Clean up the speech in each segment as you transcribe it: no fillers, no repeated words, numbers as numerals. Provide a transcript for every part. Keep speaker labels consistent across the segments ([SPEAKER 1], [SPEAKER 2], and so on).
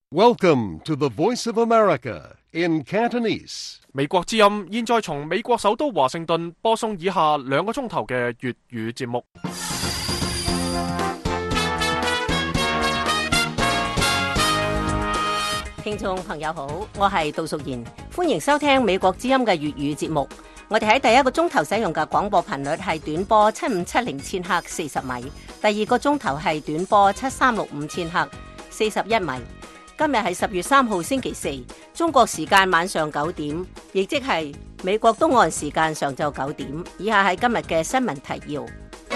[SPEAKER 1] Welcome to the Voice of America in Cantonese.
[SPEAKER 2] 美國之音現在從美國首都華盛頓播送以下2個鐘頭嘅粵語節目。
[SPEAKER 3] 聽眾朋友好，我係杜淑賢，歡迎收聽美國之音嘅粵語節目。我哋喺第一個鐘頭使用嘅廣播頻率係短波7570千赫40米，第二個鐘頭係短波7365千赫41米。今日係10月3號星期四，中國時間晚上9點，亦即係美國東岸時間上晝9點。以下係今日嘅新聞提要。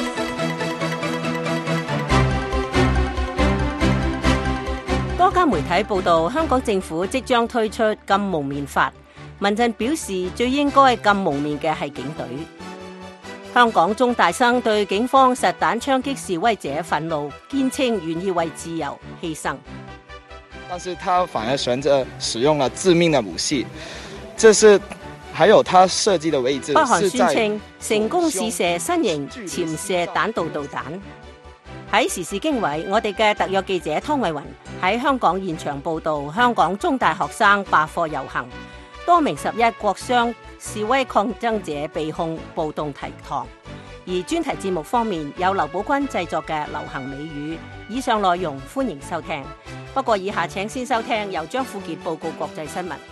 [SPEAKER 3] 多家媒體報道，香港政府即將推出禁蒙面法，民陣表示最應該禁蒙面嘅係警隊。香港中大生對警方實彈槍擊示威者憤怒，堅稱願意為自由犧牲。
[SPEAKER 4] 但是他反而選擇使用了致命的武器，這是還有他設計的位置。
[SPEAKER 3] 北韓宣稱成功試射新型潛射彈道導彈。喺時事經緯，我哋嘅特約記者湯慧雲喺香港現場報道，香港中大學生罷課遊行，多名11國商示威抗爭者被控暴動提堂。而專題節目方面有劉寶君製作嘅流行美語，以上內容歡迎收聽。不過以下請先收聽由張富傑報告國際新聞。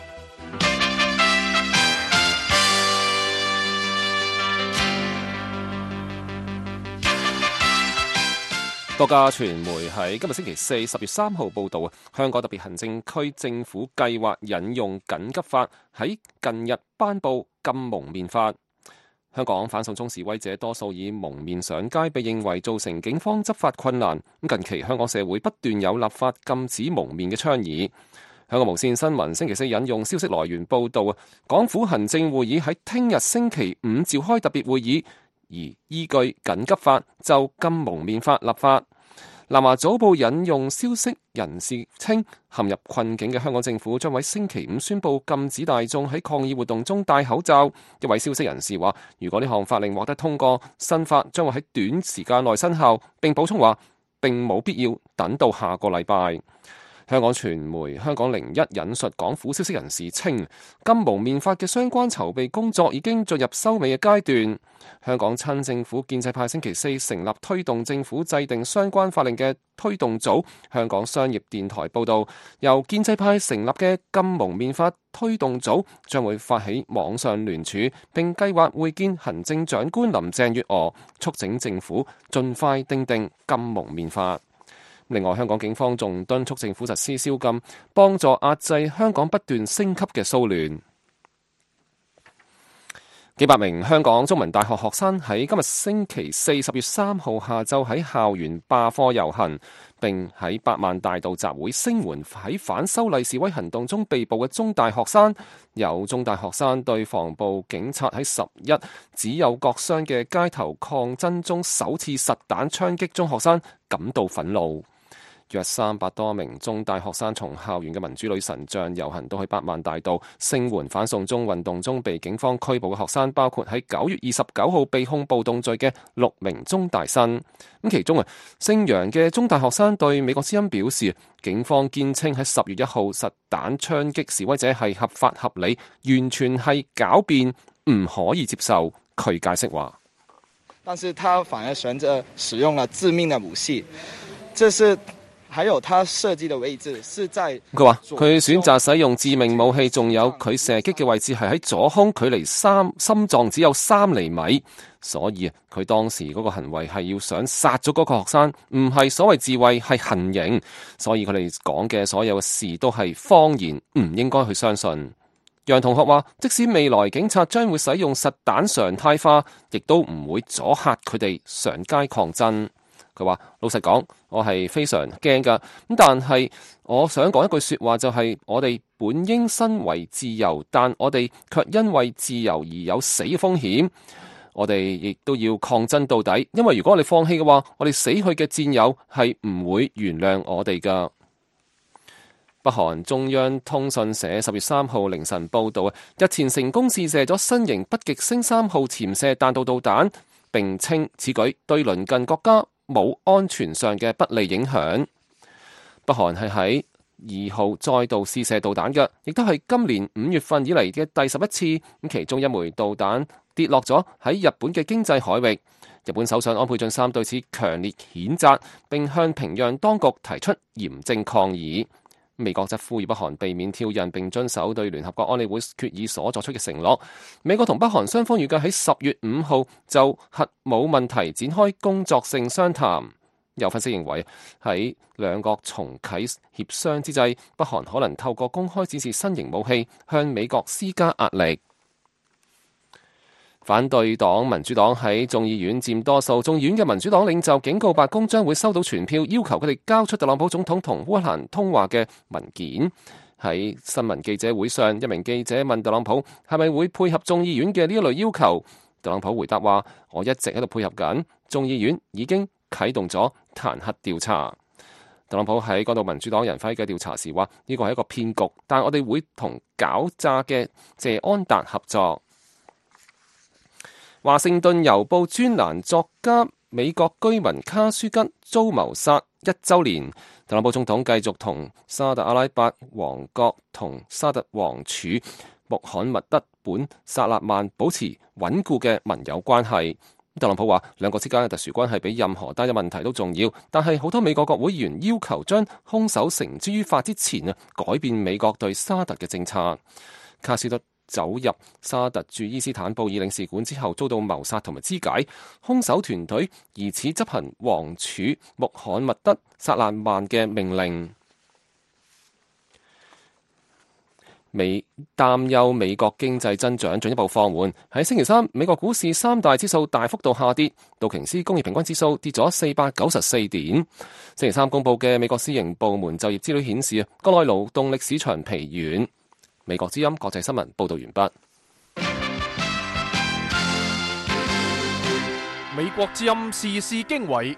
[SPEAKER 5] 多家傳媒喺今日星期四10月3號報道，香港特別行政區政府計劃引用緊急法，喺近日頒布禁蒙面法。香港反送中示威者多數以蒙面上街，被認為造成警方執法困難。近期香港社會不斷有立法禁止蒙面嘅倡議。香港無線新聞星期四引用消息來源報道，港府行政會議喺聽日星期五召開特別會議，而依據緊急法就禁蒙面法立法。南華早報引用消息人士稱，陷入困境嘅香港政府將喺星期五宣布禁止大眾喺抗議活動中戴口罩。一位消息人士話，如果呢項法令獲得通過，新法將會喺短時間內生效，並補充話並冇必要等到下個禮拜。香港傳媒香港01引述港府消息人士稱，禁蒙面法嘅相關籌備工作已經進入收尾嘅階段。香港親政府建制派星期四成立推動政府制定相關法令嘅推動組。香港商業電台報道，由建制派成立嘅禁蒙面法推動組將會發起網上聯署，並計劃會見行政長官林鄭月娥，促請政府盡快訂定禁蒙面法。另外，香港警方仲敦促政府實施宵禁，幫助壓制香港不斷升級嘅騷亂。幾百名香港中文大學學生喺今日星期四10月3號下晝喺校園罷課遊行，並喺百萬大道集會聲援喺反修例示威行動中被捕嘅中大學生。有中大學生對防暴警察喺11只有割傷嘅街頭抗爭中首次實彈槍擊中學生感到憤怒。約300多名中大學生從校園嘅民主女神像遊行到去百萬大道，聲援反送中運動中被警方拘捕嘅學生，包括喺9月29號被控暴動罪嘅6名中大生。咁其中姓楊嘅中大學生對美國之音表示，警方堅稱喺10月1號實彈槍擊示威者係合法合理，完全係狡辯，唔可以接受。佢解釋話，
[SPEAKER 4] 但是他反而選擇使用了致命的武器，這是還有他設計的位置是在。
[SPEAKER 5] 佢話佢選擇使用致命武器，仲有佢射擊嘅位置係喺左胸，距離心臟只有3厘米，所以佢當時嗰個行為係要想殺咗嗰個學生，唔係所謂自衛，係行刑。所以佢哋講嘅所有嘅事都係謊言，唔應該去相信。楊同學話，即使未來警察將會使用實彈常態化，亦都唔會阻嚇佢哋上街抗爭。佢話：老實講，我係非常驚㗎。咁但係我想講一句説話，就係我哋本應身為自由，但我哋卻因為自由而有死嘅風險。我哋亦都要抗爭到底，因為如果我哋放棄嘅話，我哋死去嘅戰友係唔會原諒我哋㗎。北韓中央通訊社10月3號凌晨報導，日前成功試射咗新型北極星3號潛射彈道導彈，並稱此舉對鄰近國家冇安全上嘅不利影響。北韓係喺 2號再度試射導彈嘅，亦都係今年5月份以嚟嘅第11次。咁其中一枚導彈跌落咗喺日本嘅經濟海域。日本首相安倍晉三對此強烈譴責，並向平壤當局提出嚴正抗議。美國則呼籲北韓避免挑釁，並遵守對聯合國安理會決議所作出嘅承諾。美國同北韓雙方預計喺10月5號就核武問題展開工作性商談。有分析認為，喺兩國重啟協商之際，北韓可能透過公開展示新型武器，向美國施加壓力。反對黨民主黨喺眾議院佔多數，眾議院嘅民主黨領袖警告白宮將會收到傳票，要求佢哋交出特朗普總統同烏克蘭通話嘅文件。喺新聞記者會上，一名記者問特朗普係咪會配合眾議院嘅呢一類要求，特朗普回答話：我一直喺度配合緊，眾議院已經啟動咗彈劾調查。特朗普喺講到民主黨人發起嘅調查時話：呢個係一個騙局，但我哋會同狡詐嘅謝安達合作。華盛頓郵報專欄作家美國居民卡舒吉遭謀殺1週年，特朗普總統繼續同沙特阿拉伯王國同沙特王儲穆罕默德本薩勒曼保持穩固嘅盟友關係。特朗普話兩國之間嘅特殊關係比任何單一問題都重要，但係好多美國國會議員要求將兇手繩之於法之前改變美國對沙特嘅政策。卡舒吉走入沙特駐伊斯坦布爾領事館之後遭到謀殺同埋肢解，兇手團隊疑似執行王儲穆罕默德薩勒曼嘅命令。擔憂美國經濟增長進一步放緩，喺星期三美國股市3大指數大幅度下跌，道瓊斯工業平均指數跌咗494點。星期三公佈嘅美國私營部門就業資料顯示，國內勞動力市場疲軟。美國之音國際新聞報道完畢。
[SPEAKER 2] 美國之音時事經緯，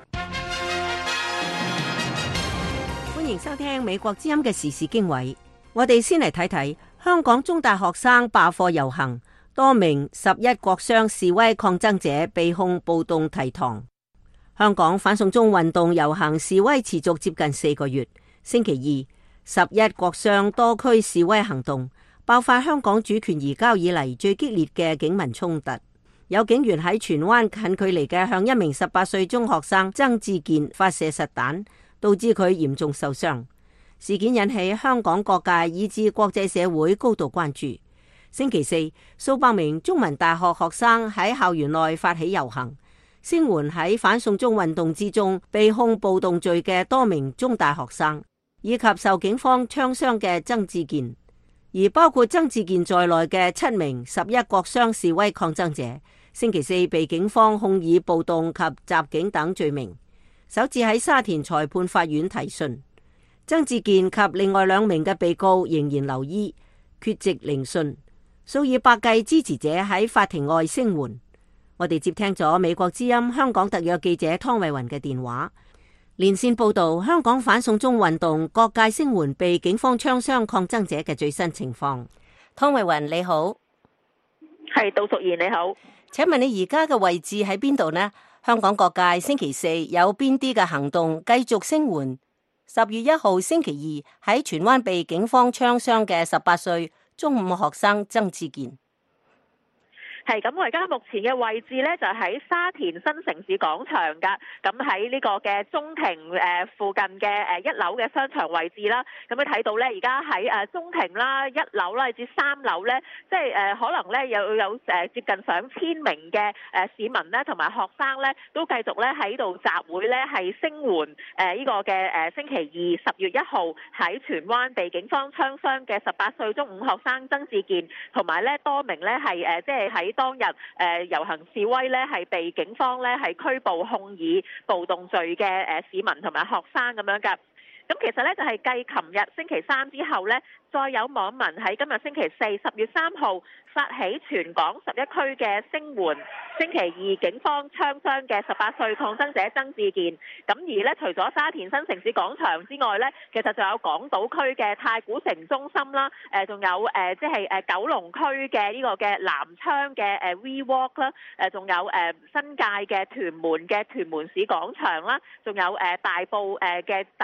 [SPEAKER 3] 歡迎收聽美國之音嘅時事經緯。我哋先嚟睇睇香港中大學生罷課遊行，多名11國商示威抗爭者被控暴動提堂。香港反送中運動遊行示威持續接近4個月，星期二11國商多區示威行動爆發香港主權移交以嚟最激烈嘅警民衝突，有警員喺荃灣近距離嘅向一名18歲中學生曾志健發射實彈，導致佢嚴重受傷。事件引起香港各界以至國際社會高度關注。星期四，數百名中文大學學生喺校園內發起遊行，聲援喺反送中運動之中被控暴動罪嘅多名中大學生，以及受警方槍傷嘅曾志健。而包括曾志健在內嘅7名11國商示威抗爭者，星期四被警方控以暴動及襲警等罪名，首次喺沙田裁判法院提訊。曾志健及另外2名嘅被告仍然留醫，缺席聆訊。數以百計支持者喺法庭外聲援。我哋接聽咗美國之音香港特約記者湯慧雲嘅電話，連線報道香港反送中運動各界聲援被警方槍傷抗爭者嘅最新情況。湯慧雲你好。
[SPEAKER 6] 係杜淑賢你好。
[SPEAKER 3] 請問你而家嘅位置喺邊度呢？香港各界星期四有邊啲嘅行動繼續聲援10月1號星期二喺荃灣被警方槍傷嘅18歲中五學生曾志健？
[SPEAKER 6] 係咁，我而家目前嘅位置呢，就喺沙田新城市廣場噶，咁喺呢個嘅中庭附近嘅1樓嘅商場位置啦。咁你睇到呢，而家喺中庭啦、1樓啦至3樓呢，即係可能呢有接近上千名嘅市民呢同埋學生呢，都繼續呢喺度集會呢，係聲援呢個嘅星期二10月1號喺荃灣被警方槍傷嘅18歲中五學生曾志健，同埋呢多名呢係即係喺當日遊行示威咧，係被警方咧係拘捕控以暴動罪嘅市民同埋學生咁樣㗎。咁其實咧就係繼琴日星期三之後咧，再有網民喺今日星期四10月3號發起全港11區嘅聲援星期二警方槍傷嘅18歲抗爭者曾志健。咁而咧除咗沙田新城市廣場之外咧，其實仲有港島區嘅太古城中心啦，仲有即係九龍區嘅呢個嘅南昌嘅V Walk 啦，仲有新界嘅屯門市廣場啦，仲有大埔嘅大埔超級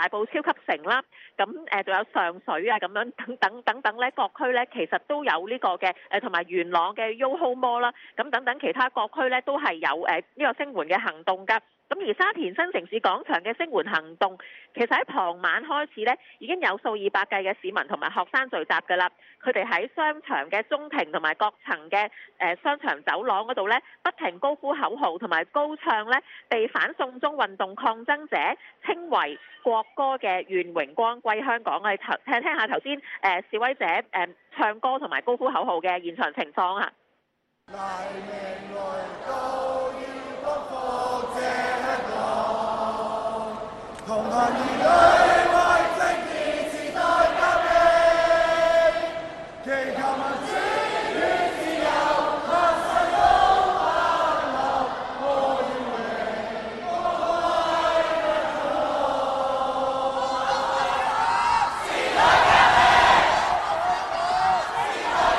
[SPEAKER 6] 級城啦，咁仲有上水啊咁樣等等咧，各區咧其實都有呢個嘅同埋元朗嘅 YOHO Mall 啦，咁等等其他各區咧都係有呢個聲援嘅行動㗎。咁而沙田新城市廣場嘅聲援行動，其實喺傍晚開始咧，已經有數以百計嘅市民同埋學生聚集㗎啦。佢哋喺商場嘅中庭同埋各層嘅商場走廊嗰度咧，不停高呼口號同埋高唱咧被反送中運動抗爭者稱為國歌嘅願榮光歸香港。我哋聽下頭先示威者唱歌同埋高呼口號嘅現場情況啊！同行而對為正義時代革命，祈求民主與自由，向世風奔流，我願榮光歸香港。時代革命，時代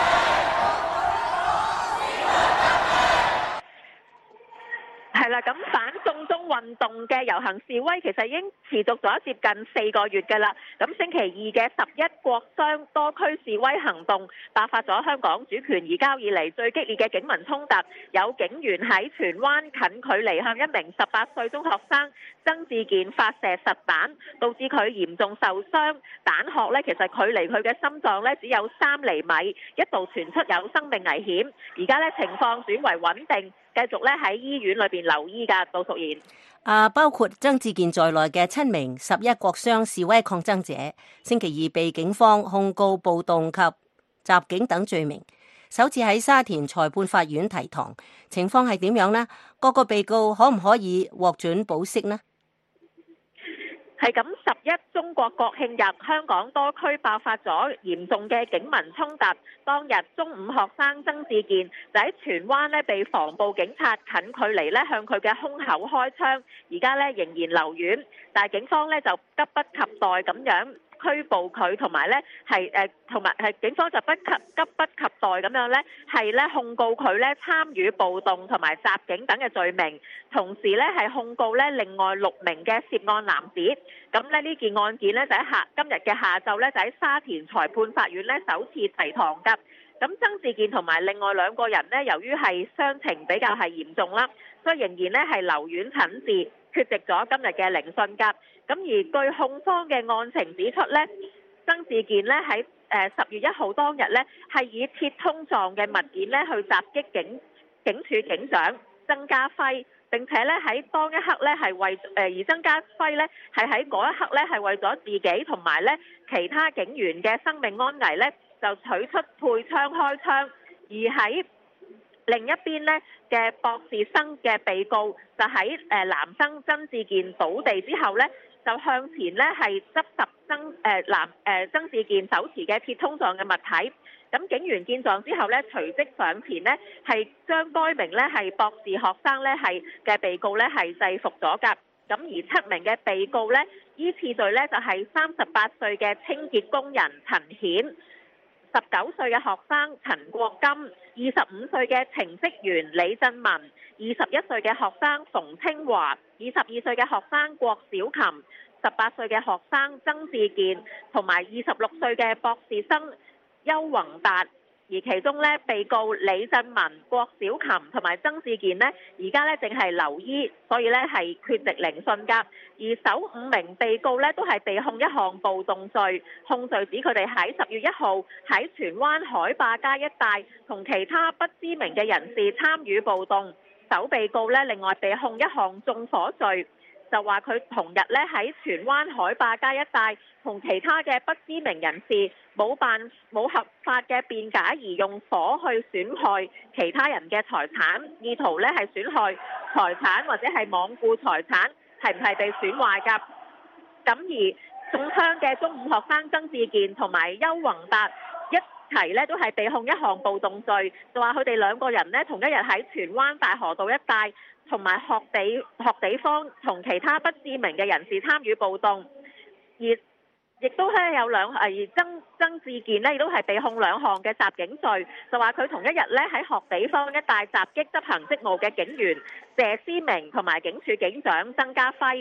[SPEAKER 6] 革命，係啦，咁反送中運動嘅遊行示威其實已經持續咗接近4個月㗎啦。咁星期二嘅11國殤多區示威行動爆發咗香港主權移交以嚟最激烈嘅警民衝突，有警員喺荃灣近距離向一名18歲中學生曾志健發射實彈，導致佢嚴重受傷。彈殼呢其實距離佢嘅心臟呢只有3厘米，一度傳出有生命危險。而家呢情況轉為穩定，繼續呢喺醫院裏邊留醫㗎。杜淑賢。
[SPEAKER 3] 包括曾志健在內嘅7名11國殤示威抗爭者，星期二被警方控告暴動及襲警等罪名，首次喺沙田裁判法院提堂。情況係點樣呢？各個被告可唔可以獲准保釋呢？
[SPEAKER 6] 係咁，11中國國慶日，香港多區爆發咗嚴重嘅警民衝突。當日中五學生曾志健就喺荃灣呢被防暴警察近距離呢向佢嘅胸口開槍，而家呢仍然留院，但係警方呢就急不及待咁樣拘捕佢，同埋警方就急不及待咁樣係控告佢參與暴動同埋襲警等嘅罪名，同時係控告另外6名嘅涉案男子。咁呢件案件就喺今日嘅下晝就喺沙田裁判法院首次提堂㗎。咁曾志健同埋另外2個人由於係傷情比較係嚴重啦，所以仍然係留院診治，缺席咗今日嘅聆訊㗎。咁而據控方嘅案情指出曾志健喺10月1號當日係以鐵通狀嘅物件去襲擊警署警長曾家輝，並且喺當一刻係為而曾家輝係喺嗰一刻係為咗自己同埋其他警員嘅生命安危就取出配槍開槍，而喺另一邊嘅博士生嘅被告就喺男生曾志健倒地之後就向前係執拾曾志健手持嘅鐵通狀嘅物體。咁警員見狀之後隨即上前係將該名係博士學生係嘅被告係制服咗㗎。咁而7名嘅被告依次序就係38歲嘅清潔工人陳顯、19歲嘅學生陳國金、25歲嘅程式員李振文、21歲嘅學生馮清華、22歲嘅學生郭小琴、18歲嘅學生曾志健同埋26歲嘅博士生邱宏達。而其中被告李振文、郭小琴同埋曾志健而家正係留醫，所以係缺席聆訊㗎。而首5名被告都係被控一項暴動罪，控罪指佢哋喺10月1號喺荃灣海壩街一帶同其他不知名嘅人士參與暴動。首被告另外被控一項縱火罪，就話佢同日喺荃灣海壩街一帶同其他嘅不知名人士冇合法嘅辯解而用火去損害其他人嘅財產，意圖係損害財產或者係罔顧財產係唔係被損壞㗎。咁而中槍嘅中五學生曾志健同埋邱宏達一齊都係被控一項暴動罪，就話佢哋2個人同一日喺荃灣大河道一帶同埋學地方同其他不知名嘅人士參與暴動，而亦都有曾志健亦都係被控2項嘅襲警罪，就話佢同一日喺學地方一帶襲擊執行職務嘅警員謝思明同埋警署警長曾家輝。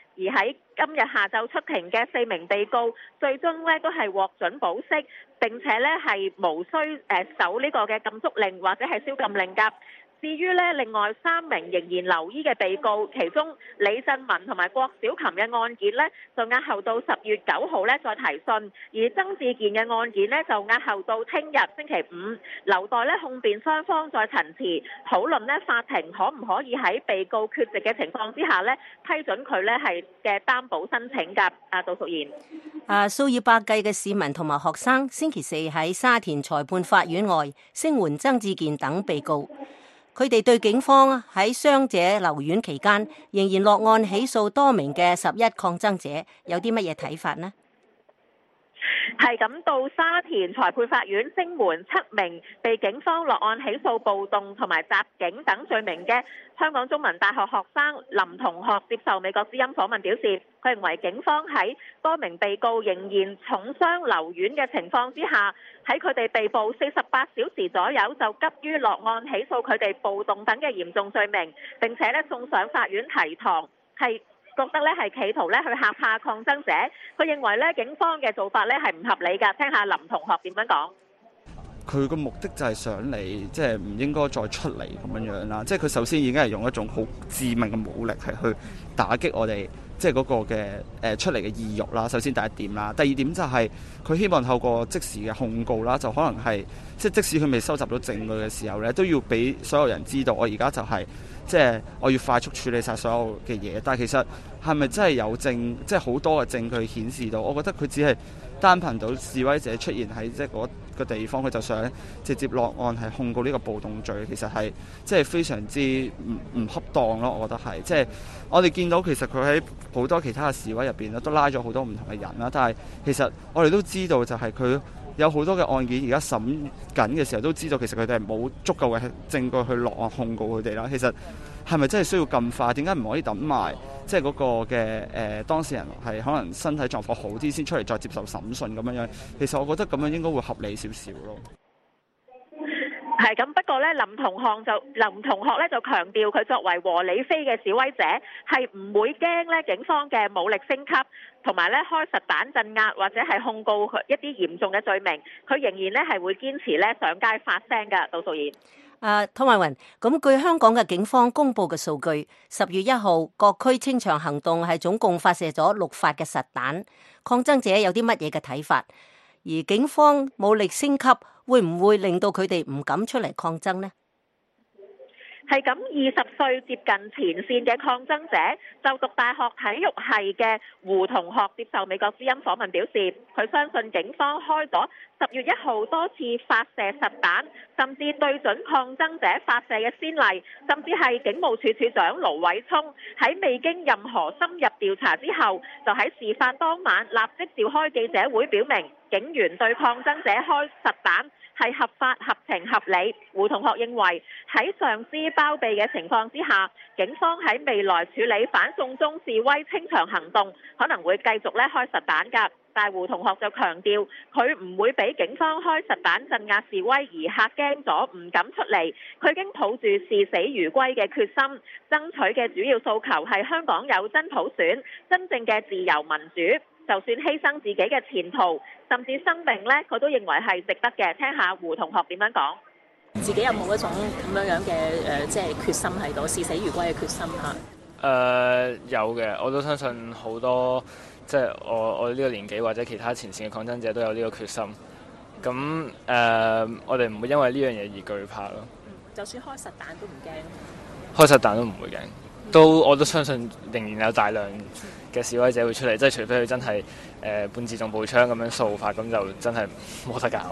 [SPEAKER 6] 而喺今日下晝出庭嘅4名被告，最終咧都係獲准保釋，並且咧係無需守呢個嘅禁足令或者係宵禁令㗎。至於咧，另外3名仍然留醫嘅被告，其中李振文同埋郭小琴嘅案件呢，就押後到10月9號咧再提訊；而曾志健嘅案件呢，就押後到聽日星期5，留待咧控辯雙方再陳詞討論呢法庭可唔可以喺被告缺席嘅情況之下呢，批准佢呢係嘅擔保申請㗎。杜淑賢，
[SPEAKER 3] 數以百計嘅市民同埋學生星期四喺沙田裁判法院外聲援曾志健等被告。佢哋對警方喺傷者留院期間仍然落案起訴多名嘅11抗爭者，有啲乜嘢睇法呢？
[SPEAKER 6] 係咁，到沙田裁判法院聲援7名被警方落案起訴暴動同埋襲警等罪名嘅香港中文大學學生林同學接受美國之音訪問表示，佢認為警方喺多名被告仍然重傷留院嘅情況之下，喺佢哋被捕48小時左右就急於落案起訴佢哋暴動等嘅嚴重罪名，並且咧送上法院提堂，係覺得咧係企圖咧去嚇怕抗爭者。佢認為咧警方嘅做法咧係唔合理㗎。聽下林同學點樣講。
[SPEAKER 7] 佢個目的就係想你即係唔應該再出嚟咁樣啦。即係佢首先已經係用一種好致命嘅武力係去打擊我哋即係嗰個嘅出嚟嘅意欲啦。首先第一點啦，第二點就係佢希望透過即時嘅控告啦，就可能係即使佢未收集到證據嘅時候咧，都要俾所有人知道我而家就係即係我要快速處理晒所有嘅嘢。但係其實係咪真係有證，即係好多嘅證據顯示到？我覺得佢只係單憑到示威者出現喺即係嗰個地方，佢就想直接落案係控告呢個暴動罪，其實係即係非常之唔恰當咯。我覺得係即係我哋見到其實佢喺好多其他嘅示威入邊咧，都拉咗好多唔同嘅人啦。但係其實我哋都知道就係佢有好多嘅案件而家審緊嘅時候，都知道其實佢哋係冇足夠嘅證據去落案控告佢哋啦。其實係咪真係需要咁快？點解唔可以等埋即係嗰個嘅當事人係可能身體狀況好啲先出嚟再接受審訊咁樣樣？其實我覺得咁樣應該會合理少少咯。
[SPEAKER 6] 係咁，不過咧，林同學咧就強調，佢作為和理非嘅示威者，係唔會驚咧警方嘅武力升級，同埋咧開實彈鎮壓或者係控告佢一啲嚴重嘅罪名，佢仍然咧係會堅持咧上街發聲㗎。杜淑賢。
[SPEAKER 3] 湯慧雲，咁據香港嘅警方公布嘅數據，10月1號各區清場行動係總共發射咗6發嘅實彈，抗爭者有啲乜嘢嘅睇法？而警方武力升級會唔會令到佢哋唔敢出嚟抗爭呢？
[SPEAKER 6] 係咁，20歲接近前線嘅抗爭者，就讀大學體育系嘅胡同學接受美國之音訪問表示，佢相信警方開咗10月1號多次發射實彈，甚至對準抗爭者發射嘅先例，甚至係警務處處長盧偉聰喺未經任何深入調查之後，就喺事發當晚立即召開記者會，表明警員對抗爭者開實彈係合法、合情、合理。胡同學認為喺上司包庇嘅情況之下，警方喺未來處理反送中示威清場行動可能會繼續咧開實彈㗎。但胡同學就強調，佢唔會俾警方開實彈鎮壓示威而嚇驚咗，唔敢出嚟。佢已經抱住視死如歸嘅決心，爭取嘅主要訴求係香港有真普選、真正嘅自由民主。就算犧牲自己嘅前途，甚至生命呢，佢都認為係值得嘅。聽下胡同學點樣講。
[SPEAKER 8] 自己有冇一種咁樣嘅即係決心喺度，視死如歸嘅決心嚇？
[SPEAKER 9] 有嘅，我都相信好多即係我呢個年紀或者其他前線嘅抗爭者都有呢個決心。咁我哋唔會因為呢樣嘢而懼怕咯。
[SPEAKER 8] 就算開實彈都唔驚。
[SPEAKER 9] 開實彈都唔會驚。我都相信仍然有大量嘅示威者會出嚟，即係除非佢真係半自動步槍咁樣掃法，咁就真係冇得搞。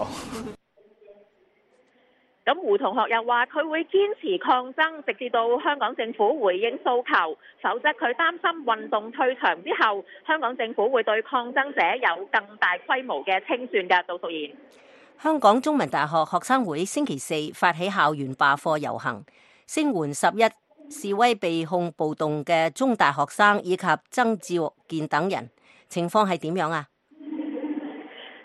[SPEAKER 6] 咁胡同學又話佢會堅持抗爭，直至到香港政府回應訴求，否則佢擔心運動退場之後，香港政府會對抗爭者有更大規模嘅清算㗎。杜淑賢。
[SPEAKER 3] 香港中文大學學生會星期4發起校園罷課遊行，聲援11示威被控暴動嘅中大學生以及曾志健等人，情況係點樣啊？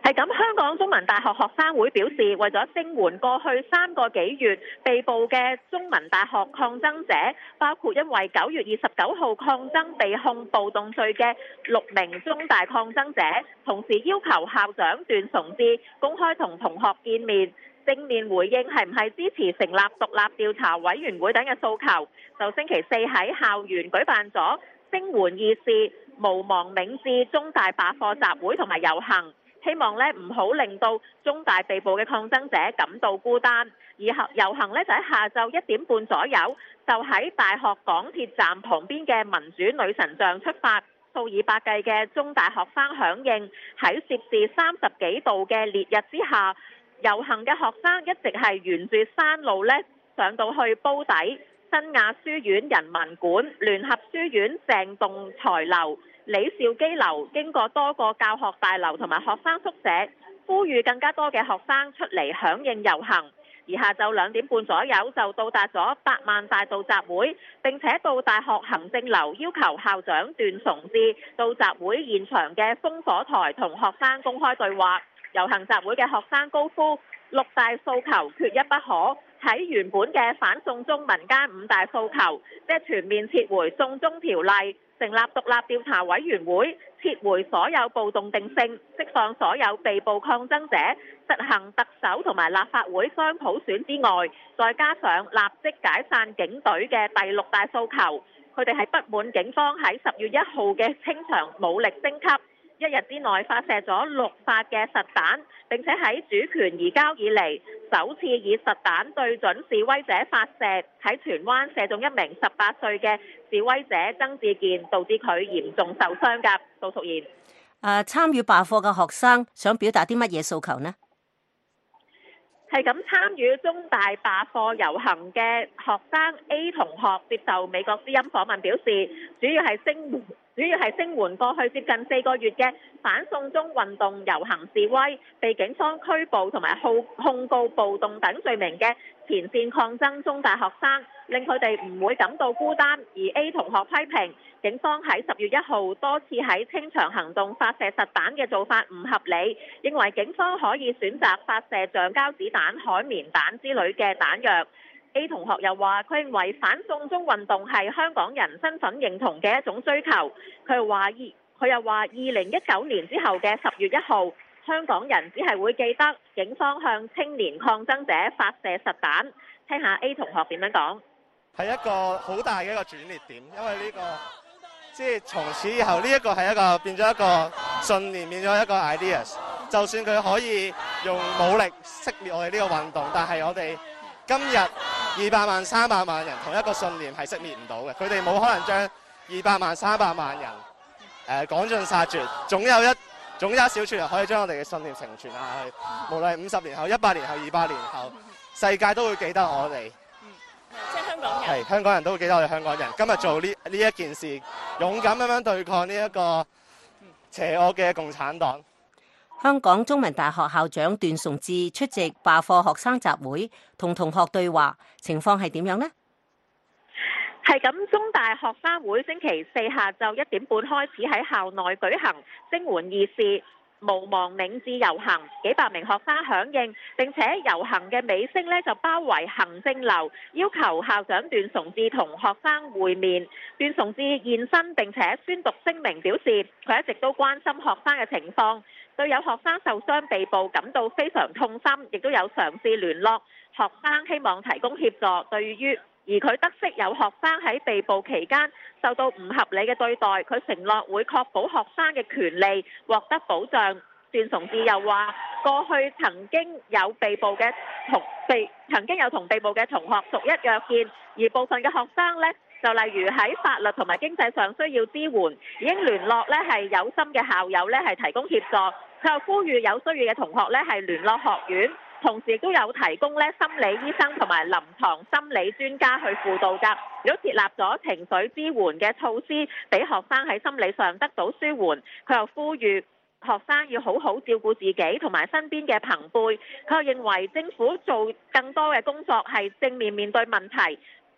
[SPEAKER 6] 係咁，香港中文大學學生會表示，為咗聲援過去3個幾月被捕嘅中文大學抗爭者，包括因為9月29號抗爭被控暴動罪嘅6名中大抗爭者，同時要求校長段崇智公開同同學見面，正面回應係唔係支持成立獨立調查委員會等嘅訴求，就星期4喺校園舉辦咗聲援義士毋忘銘智中大罷課集會同埋遊行。希望唔好令到中大被捕嘅抗爭者感到孤單，而遊行就喺下晝1點半左右，就喺大學港鐵站旁邊嘅民主女神像出發，數以百計嘅中大學生響應，喺攝氏30幾度嘅烈日之下，遊行嘅學生一直係沿住山路上到去煲底、新亞書院人民館、聯合書院鄭洞財樓、李兆基樓，經過多個教學大樓同埋學生宿舍，呼籲更加多嘅學生出嚟響應遊行。而下晝2點半左右就到達咗百萬大道集會，並且到大學行政樓要求校長段崇智到集會現場嘅烽火台同學生公開對話。遊行集會嘅學生高呼6大訴求缺一不可，喺原本嘅反送中民間5大訴求，即係全面撤回送中條例、成立獨立調查委員會、撤回所有暴動定性、釋放所有被捕抗爭者、實行特首同埋立法會雙普選之外，再加上立即解散警隊嘅第6大訴求。佢哋係不滿警方喺10月1號嘅清場武力升級，1日之內發射咗6發嘅實彈，並且喺主權移交以嚟首次以實彈對準示威者發射，喺荃灣射中1名18歲嘅示威者曾志健，導致佢嚴重受傷㗎。杜淑賢，
[SPEAKER 3] 參與罷課嘅學生想表達啲乜嘢訴求呢？
[SPEAKER 6] 係咁，參與中大罷課遊行嘅學生 A 同學接受美國之音訪問表示，主要係聲援過去接近4個月嘅反送中運動遊行示威，被警方拘捕同埋控告暴動等罪名嘅前線抗爭中大學生，令佢哋唔會感到孤單。而 A 同學批評警方喺10月1號多次喺清場行動發射實彈嘅做法唔合理，認為警方可以選擇發射橡膠子彈、海綿彈之類嘅彈藥。A 同學又話，佢認為反送中運動係香港人身份認同嘅一種追求。佢又話2019年之後嘅10月1號，香港人只係會記得警方向青年抗爭者發射實彈。聽下 A 同學點樣講。
[SPEAKER 10] 係一個好大嘅一個轉捩點，因為呢個即係從此以後呢一個係一個變咗一個信念，變咗一個 ideas。就算佢可以用武力熄滅我哋呢個運動，但係我哋今日200萬、300萬人同一個信念係熄滅唔到嘅。佢哋冇可能將200萬、300萬人趕盡殺絕，總有一小撮人可以將我哋嘅信念承傳下去。無論50年後、100年後、200年後，世界都會記得我哋。
[SPEAKER 8] 即係香港人。
[SPEAKER 10] 係香港人都會記得我哋香港人。今日做呢一件事，勇敢咁樣對抗呢一個邪惡嘅共產黨。
[SPEAKER 3] 香港中文大學校長段崇智出席罷課學生集會，同同學對話，情況係點樣呢？
[SPEAKER 6] 係咁，中大學生會星期4下晝1點半開始喺校內舉行聲援義士毋忘銘智遊行，幾百名學生響應，並且遊行嘅尾聲就包圍行政樓，要求校長段崇智同學生會面。段崇智現身並且宣讀聲明，表示佢一直都關心學生嘅情況，對有學生受傷被捕感到非常痛心，亦都有嘗試聯絡學生，希望提供協助。而佢得悉有學生喺被捕期間受到唔合理嘅對待，佢承諾會確保學生嘅權利獲得保障。段崇智又話，過去曾經有同被捕嘅同學逐一約見，而部分嘅學生就例如喺法律同埋經濟上需要支援，已經聯絡係有心嘅校友係提供協助。佢又呼籲有需要嘅同學係聯絡學院。同時亦都有提供心理醫生同埋臨床心理專家去輔導㗎，亦都設立咗情緒支援嘅措施，俾學生喺心理上得到舒緩。佢又呼籲學生要好好照顧自己同埋身邊嘅朋輩。佢又認為政府做更多嘅工作係正面面對問題，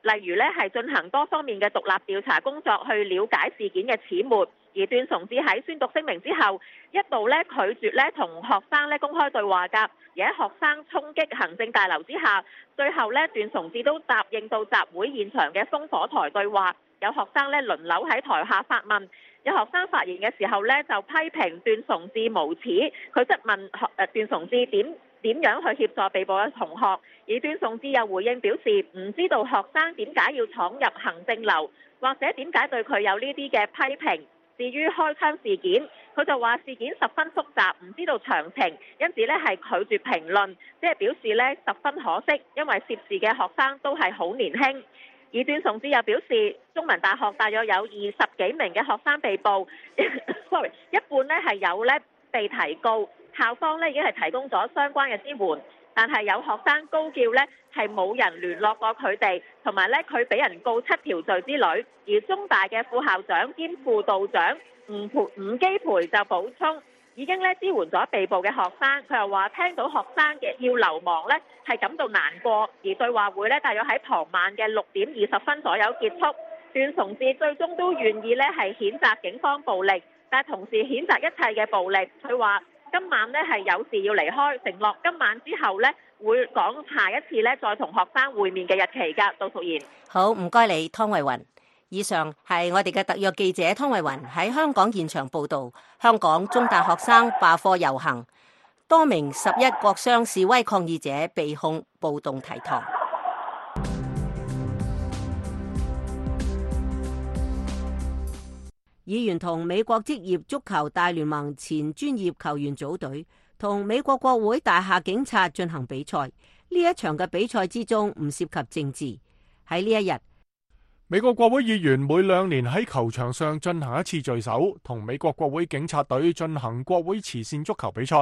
[SPEAKER 6] 例如咧係進行多方面嘅獨立調查工作，去了解事件嘅始末。而段崇智喺宣讀聲明之後，一度咧拒絕咧同學生咧公開對話㗎，而喺學生衝擊行政大樓之下，最後咧段崇智都答應到集會現場嘅烽火台對話。有學生咧輪流喺台下發問，有學生發言嘅時候咧就批評段崇智無恥，佢質問段崇智點樣去協助被捕嘅同學，而段崇智又回應表示唔知道學生點解要闖入行政樓，或者點解對佢有呢啲嘅批評。至於開槍事件，佢就話事件十分複雜，唔知道詳情，因此咧係拒絕評論，即係表示咧十分可惜，因為涉事嘅學生都係好年輕。而段崇智又表示，中文大學大約有20幾名嘅學生被捕，sorry， 一半咧係有咧被提告，校方咧已經係提供咗相關嘅支援，但係有學生高叫咧係冇人聯絡過佢哋，同埋咧佢俾人告7條罪之類。而中大嘅副校長兼副道長吳基培就補充，已經咧支援咗被捕嘅學生。佢又話聽到學生嘅要流亡咧係感到難過，而對話會咧大約喺傍晚嘅6點20分左右結束。段崇智最終都願意咧係譴責警方暴力，但係同時譴責一切嘅暴力。佢話今晚咧係有事要離開，承諾今晚之後咧會講下一次咧再同學生會面嘅日期㗎。杜淑賢，
[SPEAKER 3] 好，唔該你，湯慧雲。以上係我哋嘅特約記者湯慧雲喺香港現場報導，香港中大學生罷課遊行，多名11國商示威抗議者被控暴動提堂。議員同美國職業足球大聯盟前專業球員組隊同美國國會大廈警察進行比賽，呢一場嘅比賽之中唔涉及政治。喺呢一日，
[SPEAKER 2] 美國國會議員每2年喺球場上進行一次聚首，同美國國會警察隊進行國會慈善足球比賽。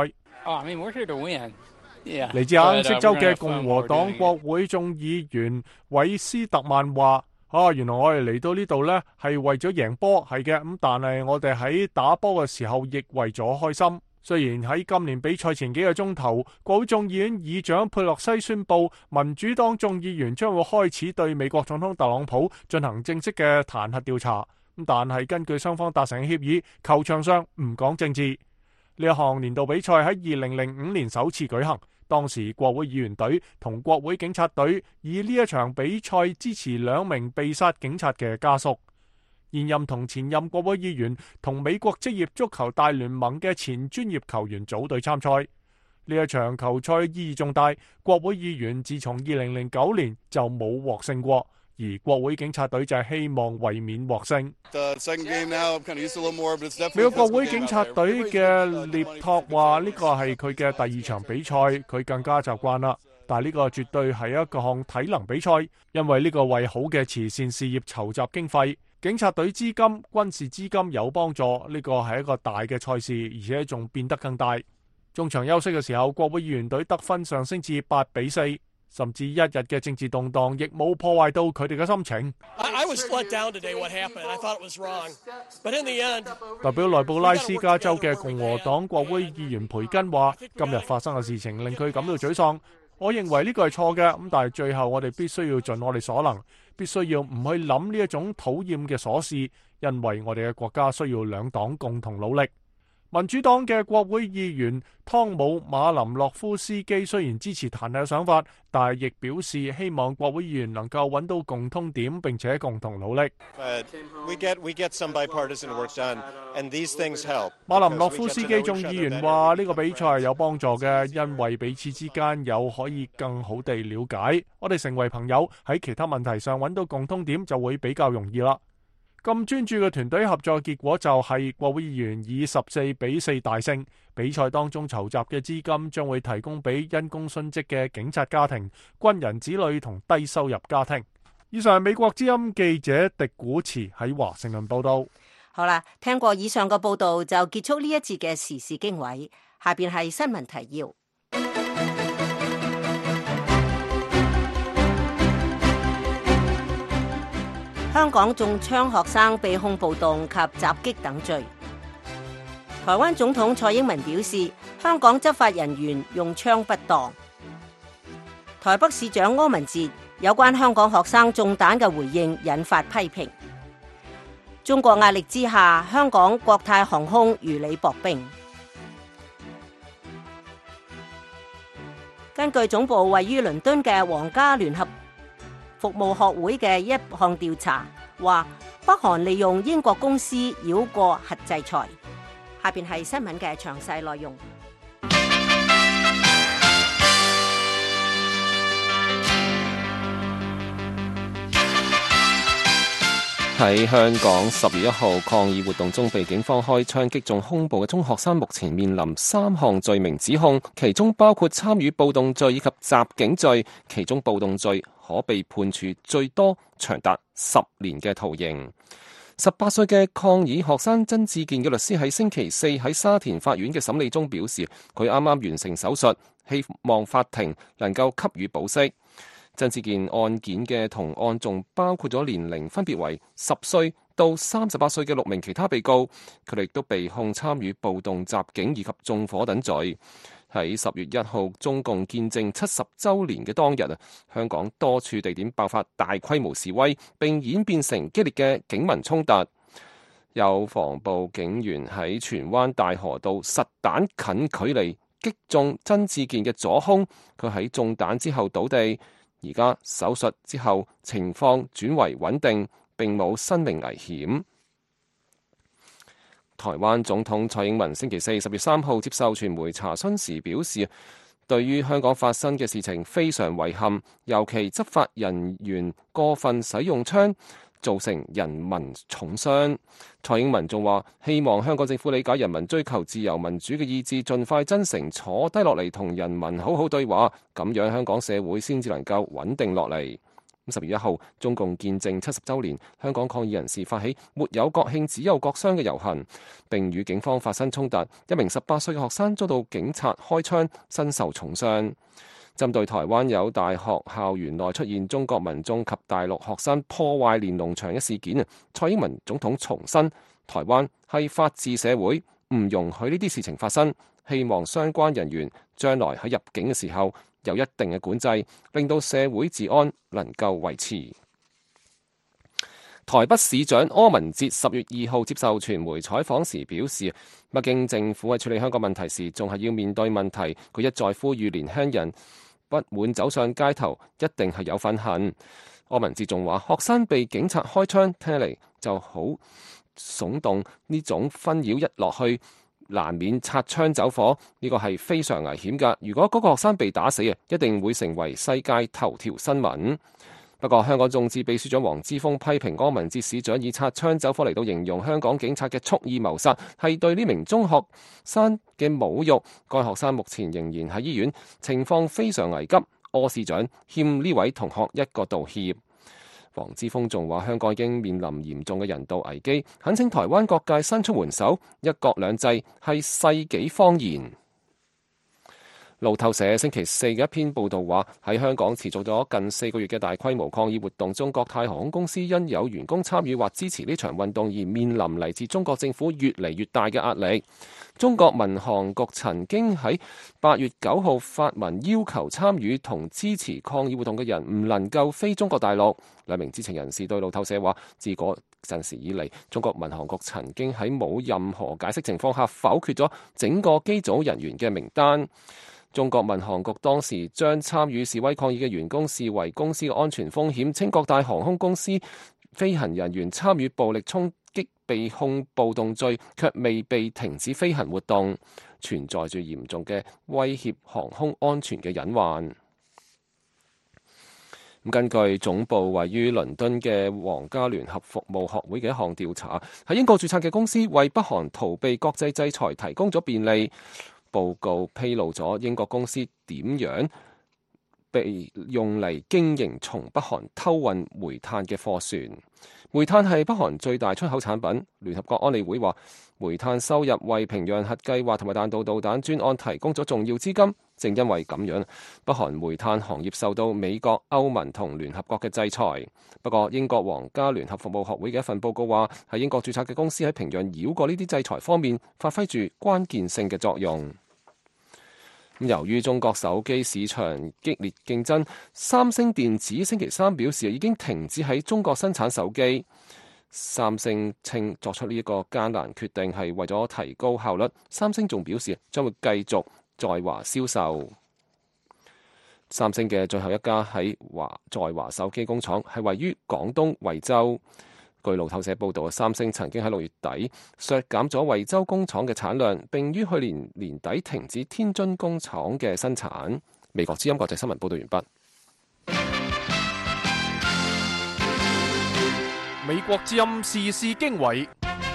[SPEAKER 2] 嚟自阿肯色州嘅共和黨國會眾議員韋斯特曼話：原來我哋嚟到呢度呢係為咗贏波，係嘅，咁但係我哋喺打波嘅時候亦為咗開心。雖然喺今年比賽前幾個鐘頭，國會眾議院議長佩洛西宣布民主黨眾議員將會開始對美國總統特朗普進行正式嘅彈劾調查，但係根據雙方達成嘅協議，球場上唔講政治。呢一項年度比賽喺2005年首次舉行，當時國會議員隊同國會警察隊以呢一場比賽支持2名被殺警察嘅家屬。現任同前任國會議員同美國職業足球大聯盟嘅前專業球員組隊參賽。呢一場球賽意義重大，國會議員自從2009年就冇獲勝過，而國會警察隊就係希望衛冕獲勝。美國國會警察隊嘅列托話呢個係佢嘅第2場比賽，佢更加習慣啦。但係呢個絕對係一個項體能比賽，因為呢個為好嘅慈善事業籌集經費。警察隊資金、軍事資金有幫助，呢個係一個大嘅賽事，而且仲變得更大。中場休息嘅時候，國會議員隊得分上升至8-4，甚至一日嘅政治動盪亦冇破壞到佢哋嘅心情。代表內布拉斯加州嘅共和黨國會議員培根話：今日發生嘅事情令佢感到沮喪。我認為呢個係錯嘅，咁但係最後我哋必須要盡我哋所能，必須要唔去諗呢一種討厭嘅瑣事，因為我哋嘅國家需要兩黨共同努力。民主黨嘅國會議員湯姆馬林諾夫斯基雖然支持彈劾嘅想法，但係亦表示希望國會議員能夠揾到共通點，並且共同努力。馬林諾夫斯基眾議員話呢個比賽係有幫助嘅，因為彼此之間有可以更好地了解，我哋成為朋友，喺其他問題上揾到共通點就會比較容易啦。咁專注嘅團隊合作結果就係國會議員以14-4大勝。比賽當中籌集嘅資金將會提供俾因公殉職嘅警察家庭、軍人子女同低收入家庭。以上係美國之音記者狄古慈喺華盛頓報道。
[SPEAKER 3] 好啦，聽過以上嘅報道就結束呢一節嘅時事經緯，下邊係新聞提要。香港中槍學生被控暴動及襲擊等罪。台灣總統蔡英文表示，香港執法人員用槍不當。台北市長柯文哲有關香港學生中彈嘅回應引發批評。中國壓力之下，香港國泰航空如履薄冰。根據總部位於倫敦嘅皇家聯合服務學會嘅一項調查，話北韓利用英國公司繞過核制裁。下邊係新聞嘅詳細內容。
[SPEAKER 5] 喺香港10月1號抗議活動中被警方開槍擊中胸部嘅中學生，目前面臨3項罪名指控，其中包括參與暴動罪以及襲警罪，其中暴動罪可被判處最多長達10年嘅徒刑。18歲嘅抗議學生曾志健嘅律師喺星期四喺沙田法院嘅審理中表示，佢啱啱完成手術，希望法庭能夠給予保釋。曾志健案件嘅同案仲包括咗年齡分別為10歲到38歲嘅6名其他被告，佢哋都被控參與暴動、襲警以及縱火等罪。喺10月1號中共建政70週年嘅當日，香港多處地點爆發大規模示威，並演變成激烈嘅警民衝突。有防暴警員喺荃灣大河道實彈近距離擊中曾志健嘅左胸，佢喺中彈之後倒地。而家手術之後情況轉為穩定，並冇生命危險。台灣總統蔡英文星期四10月3號接受傳媒查詢時表示，對於香港發生嘅事情非常遺憾，尤其執法人員過分使用槍，造成人民重傷。蔡英文仲話，希望香港政府理解人民追求自由民主嘅意志，盡快真誠坐低落嚟同人民好好對話，咁樣香港社會先至能夠穩定落嚟。10月1號，中共建政70週年，香港抗議人士發起沒有國慶只有國殤嘅遊行，並與警方發生衝突，一名18歲嘅學生遭到警察開槍，身受重傷。針對台灣有大學校園內出現中國民眾及大陸學生破壞連儂牆嘅事件，蔡英文總統重申，台灣係法治社會，唔容許呢啲事情發生，希望相關人員將來喺入境嘅時候有一定嘅管制，令到社會治安能夠維持。台北市長柯文哲10月2號接受傳媒採訪時表示，北京政府喺處理香港問題時仲係要面對問題，佢一再呼籲年輕人不滿走上街頭，一定係有憤恨。柯文哲仲話，學生被警察開槍聽嚟就好聳動，呢種紛擾一落去難免擦槍走火，呢個係非常危險㗎。如果嗰個學生被打死，一定會成為世界頭條新聞。不過，香港眾志秘書長黃之鋒批評柯文哲市長以擦槍走火嚟到形容香港警察嘅蓄意謀殺，係對呢名中學生嘅侮辱。該學生目前仍然喺醫院，情況非常危急。柯市長欠呢位同學一個道歉。黃之鋒仲話，香港已經面臨嚴重嘅人道危機，懇請台灣各界伸出援手。一國兩制係世紀謊言。路透社星期四嘅一篇報道話，喺香港持續咗近4個月嘅大規模抗議活動中，國泰航空公司因有員工參與或支持呢場運動而面臨嚟自中國政府越嚟越大嘅壓力。中國民航局曾經喺8月9號發文要求參與同支持抗議活動嘅人唔能夠飛中國大陸。兩名知情人士對路透社話，自嗰陣時以嚟，中國民航局曾經喺冇任何解釋情況下否決咗整個機組人員嘅名單。中國民航局當時將參與示威抗議嘅員工視為公司嘅安全風險，稱各大航空公司飛行人員參與暴力衝擊被控暴動罪，卻未被停止飛行活動，存在住嚴重嘅威脅航空安全嘅隱患。根據總部位於倫敦嘅皇家聯合服務學會嘅一項調查，喺英國註冊嘅公司為北韓逃避國際制裁提供咗便利。報告披露咗英國公司點樣被用嚟經營從北韓偷運煤炭嘅貨船。煤炭係北韓最大出口產品。聯合國安理會話，煤炭收入為平壤核計劃同埋彈道導彈專案提供咗重要資金。正因為咁樣，北韓煤炭行業受到美國、歐盟同聯合國嘅制裁。不過，英國皇家聯合服務學會嘅一份報告話，喺英國註冊嘅公司喺平壤繞過呢啲制裁方面發揮住關鍵性嘅作用。 由於中國手機市場激烈競爭，三星電子星期三表示已經停止喺中國生產手機。三星稱作出呢一個艱難決定係為咗提高效率。三星仲表示將會繼續在華銷售。三星嘅最後一家在華手機工廠係位於廣東惠州。據路透社報導，三星曾經喺6月底削減咗惠州工廠嘅產量，並於去年年底停止天津工廠嘅生產。美國之音國際新聞報導完畢。
[SPEAKER 2] 美國之音時事經緯，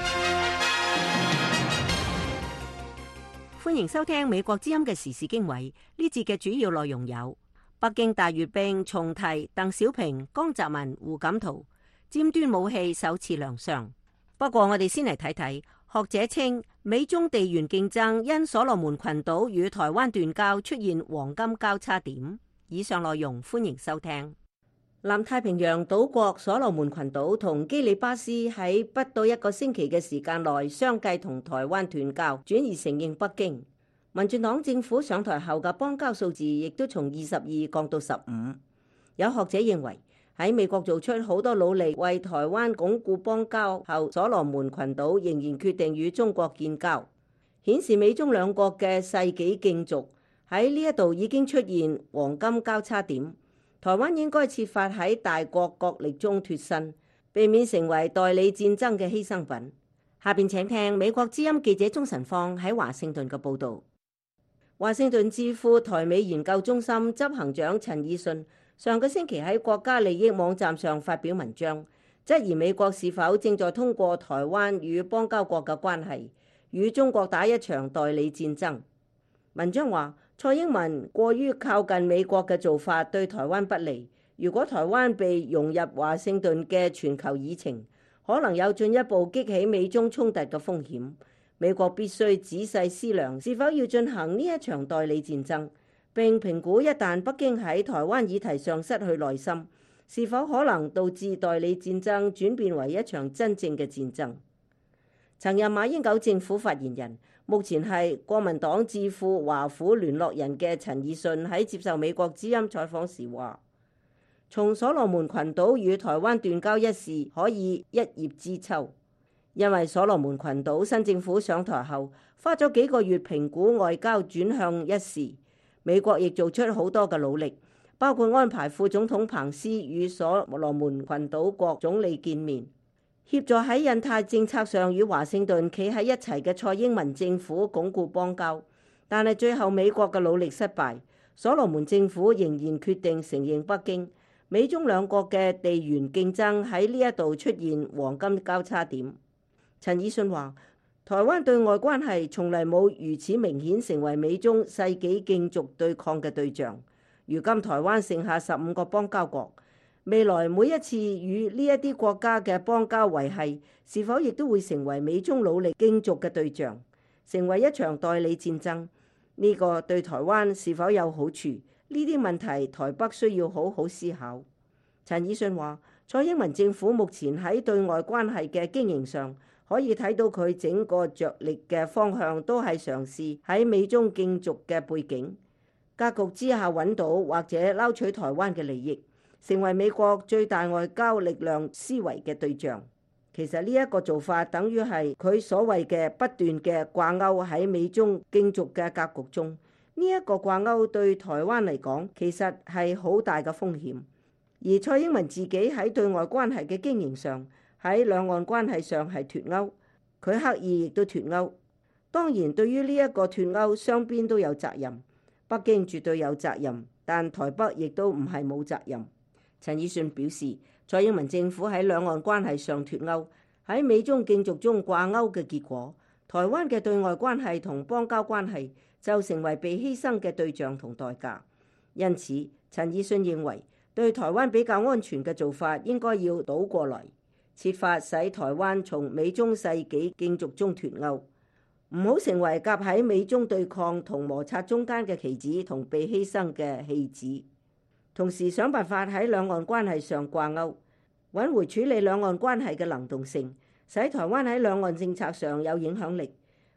[SPEAKER 3] 歡迎收聽美國之音嘅時事經緯。呢節嘅主要內容有：北京大閱兵重提鄧小平、江澤民、胡錦濤，尖端武器首次亮相。不過我哋先嚟睇睇，學者稱美中地緣競爭因所羅門群島與台灣斷交出現黃金交叉點。以上內容歡迎收聽。南太平洋島國所羅門群島同基里巴斯喺不到一個星期嘅時間內相繼同台灣斷交，轉移承認北京。民進黨政府上台後嘅邦交數字亦都從22降到15。有學者認為，喺美國做出好多努力為台灣鞏固邦交後，所羅門群島仍然決定與中國建交，顯示美中兩國嘅世紀競逐喺呢一度已經出現黃金交叉點。台灣應該設法喺大國角力中脫身，避免成為代理戰爭嘅犧牲品。下邊請聽美國之音記者鍾晨放喺華盛頓嘅報導。華盛頓智庫台美研究中心執行長陳以信上個星期喺國家利益網站上發表文章，質疑美國是否正在通過台灣與邦交國嘅關係，與中國打一場代理戰爭。文章話，蔡英文過於靠近美國嘅做法對台灣不利。如果台灣被融入華盛頓嘅全球議程，可能有進一步激起美中衝突嘅風險。美國必須仔細思量是否要進行呢一場代理戰爭，並評估一旦北京喺台灣議題上失去耐心，是否可能導致代理戰爭轉變為一場真正嘅戰爭。曾任馬英九政府發言人，目前係國民黨智庫華府聯絡人嘅陳以信喺接受美國之音採訪時話，從所羅門群島與台灣斷交一事可以一葉知秋，因為所羅門群島新政府上台後花咗幾個月評估外交轉向一事，美國亦做出好多嘅努力，包括安排副總統彭斯與所羅門群島國總理見面，協助喺印太政策上與華盛頓企喺一齊嘅蔡英文政府鞏固邦交，但係最後美國嘅努力失敗，所羅門政府仍然決定承認北京。美中兩國嘅地緣競爭喺呢一度出現黃金交叉點。陳以信話，台灣對外關係從來冇如此明顯成為美中世紀競逐對抗嘅對象。如今台灣剩下15個邦交國，未來每一次與呢一啲國家嘅邦交維繫，是否亦都會成為美中努力競逐嘅對象，成為一場代理戰爭？呢個對台灣是否有好處？呢啲問題台北需要好好思考。陳以信話，蔡英文政府目前喺對外關係嘅經營上，可以睇到佢整個着力嘅方向都係嘗試喺美中競逐嘅背景格局之下揾到或者撈取台灣嘅利益，成為美國最大外交力量思維嘅對象。其實呢一個做法等於係佢所謂嘅不斷嘅掛鈎喺美中競逐嘅格局中。呢一個掛鈎對台灣嚟講，其實係好大嘅風險。而蔡英文自己喺對外關係嘅經營上，喺兩岸關係上係脫鈎，佢刻意亦都脫鈎。當然，對於呢一個脫鈎，雙邊都有責任。北京絕對有責任，但台北亦都唔係冇責任。陳以信表示，蔡英文政府喺兩岸關係上脫鈎，喺美中競逐中掛鈎嘅結果，台灣嘅對外關係同邦交關係就成為被犧牲嘅對象同代價。因此，陳以信認為對台灣比較安全嘅做法應該要倒過來，設法使台灣從美中世紀競逐中脫鈎，唔好成為夾喺美中對抗同摩擦中間嘅棋子同被犧牲嘅棄子。同時想辦法喺兩岸關係上掛鈎，揾回處理兩岸關係嘅能動性，使台灣喺兩岸政策上有影響力，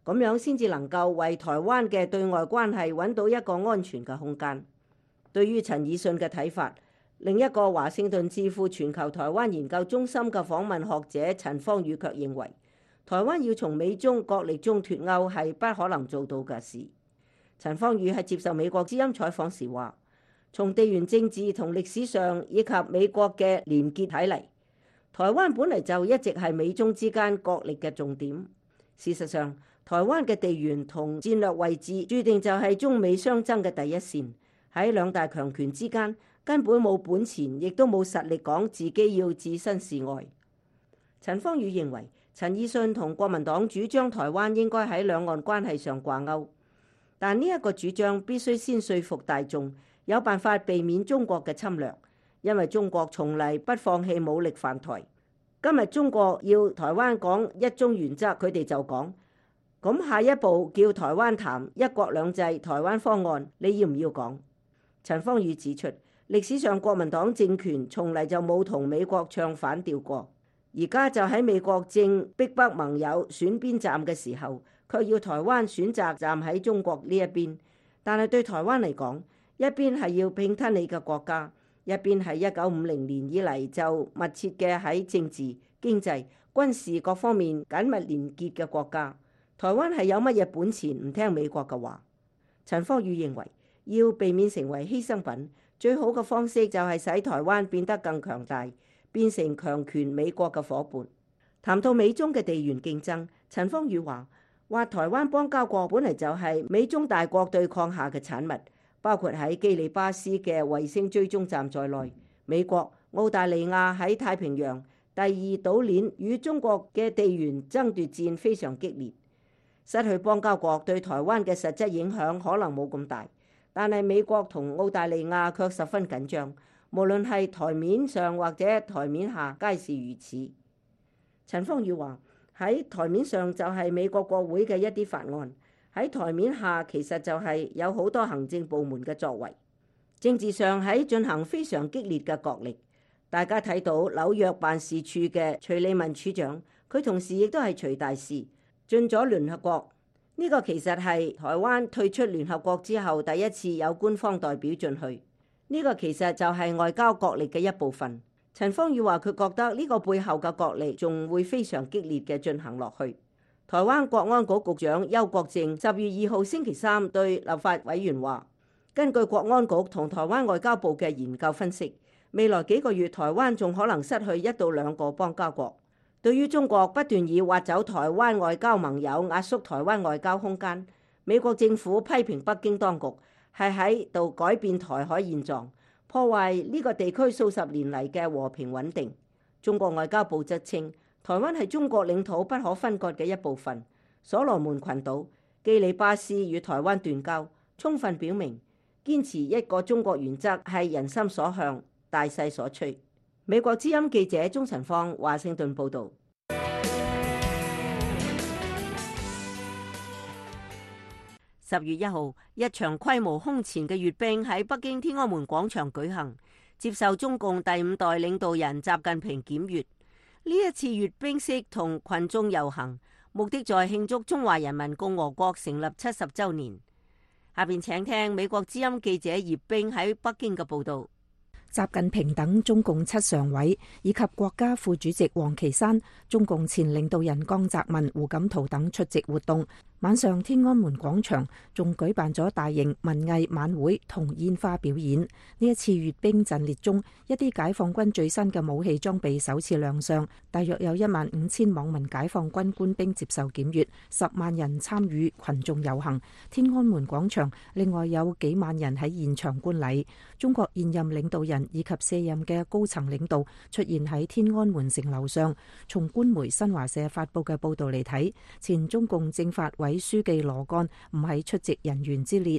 [SPEAKER 3] 咁樣先至能夠為台灣嘅對外關係揾到一個安全嘅空間。對於陳以信嘅睇法，另一個華盛頓智庫全球台灣研究中心嘅訪問學者陳方宇卻認為，台灣要從美中角力中脫鈎係不可能做到嘅事。陳方宇喺接受美國之音採訪時話，從地緣政治同歷史上以及美國嘅連結睇嚟，台灣本嚟就一直係美中之間角力嘅重點。事實上，台灣嘅地緣同戰略位置注定就係中美相爭嘅第一線。喺兩大強權之間，根本冇本錢，亦都冇實力講自己要置身事外。陳方宇認為，陳以信同國民黨主張台灣應該喺兩岸關係上掛鈎，但呢一個主張必須先說服大眾，有辦法避免中國嘅侵略，因為中國從嚟不放棄武力犯台。今日中國要台灣講一中原則，佢哋就講，咁下一步叫台灣談一國兩制台灣方案，你要唔要講？陳方宇指出，歷史上國民黨政權從嚟就冇同美國唱反調過，而家就喺美國正逼迫盟友選邊站嘅時候，卻要台灣選擇站喺中國呢一邊。但係對台灣嚟講，一邊係要併吞你嘅國家，一邊係1950年以嚟就密切嘅喺政治、經濟、軍事各方面緊密連結嘅國家。台灣係有乜嘢本錢唔聽美國嘅話？陳方宇認為，要避免成為犧牲品，最好嘅方式就係使台灣變得更強大，變成強權美國嘅夥伴。談到美中嘅地緣競爭，陳方宇話台灣邦交國本嚟就係美中大國對抗下嘅產物，包括喺基里巴斯嘅衛星追蹤站在內，美國、澳大利亞喺太平洋第二島鏈與中國嘅地緣爭奪戰非常激烈。失去邦交國對台灣嘅實質影響可能冇咁大，但係美國同澳大利亞卻十分緊張，無論係台面上或者台面下皆是如此。陳方宇話，喺台面上就係美國國會嘅一啲法案，喺台面下其實就係有好多行政部門嘅作為，政治上喺進行非常激烈嘅角力。大家睇到紐約辦事處嘅徐利文處長，佢同時亦都係徐大使進咗聯合國。呢個其實係台灣退出聯合國之後第一次有官方代表進去，呢個其實就係外交角力嘅一部分。陳方宇話佢覺得呢個背後嘅角力仲會非常激烈嘅進行落去。台灣國安局局長邱國正10月2號星期三對立法委員話，根據國安局同台灣外交部嘅研究分析，未來幾個月台灣仲可能失去1到2個邦交國。對於中國不斷以挖走台灣外交盟友壓縮台灣外交空間，美國政府批評北京當局係喺度改變台海現狀，破壞呢個地區數十年嚟嘅和平穩定。中國外交部則稱，台灣係中國領土不可分割嘅一部分。所羅門群島、基里巴斯與台灣斷交，充分表明堅持一個中國原則係人心所向、大勢所趨。美國之音記者鍾晨芳華盛頓報導。10月1號，一場規模空前嘅閱兵喺北京天安門廣場舉行，接受中共第5代領導人習近平檢閱。呢一次閱兵式同群眾遊行，目的在慶祝中華人民共和國成立70週年。下邊請聽美國之音記者葉冰喺北京嘅報導。
[SPEAKER 11] 習近平等中共7常委以及國家副主席王岐山、中共前領導人江澤民、胡錦濤等出席活動。晚上天安門廣場仲舉辦咗大型文藝晚會同煙花表演。呢一次閱兵陣列中，一啲解放軍最新嘅武器裝備首次亮相，大約有15000網民解放軍官兵接受檢閱，10萬人參與群眾遊行。天安門廣場另外有幾萬人喺現場觀禮。中國現任領導人以及卸任嘅高層領導出現喺天安門城樓上。從官媒新華社發佈嘅報道嚟睇，前中共政法委書記羅幹唔喺出席人員之列。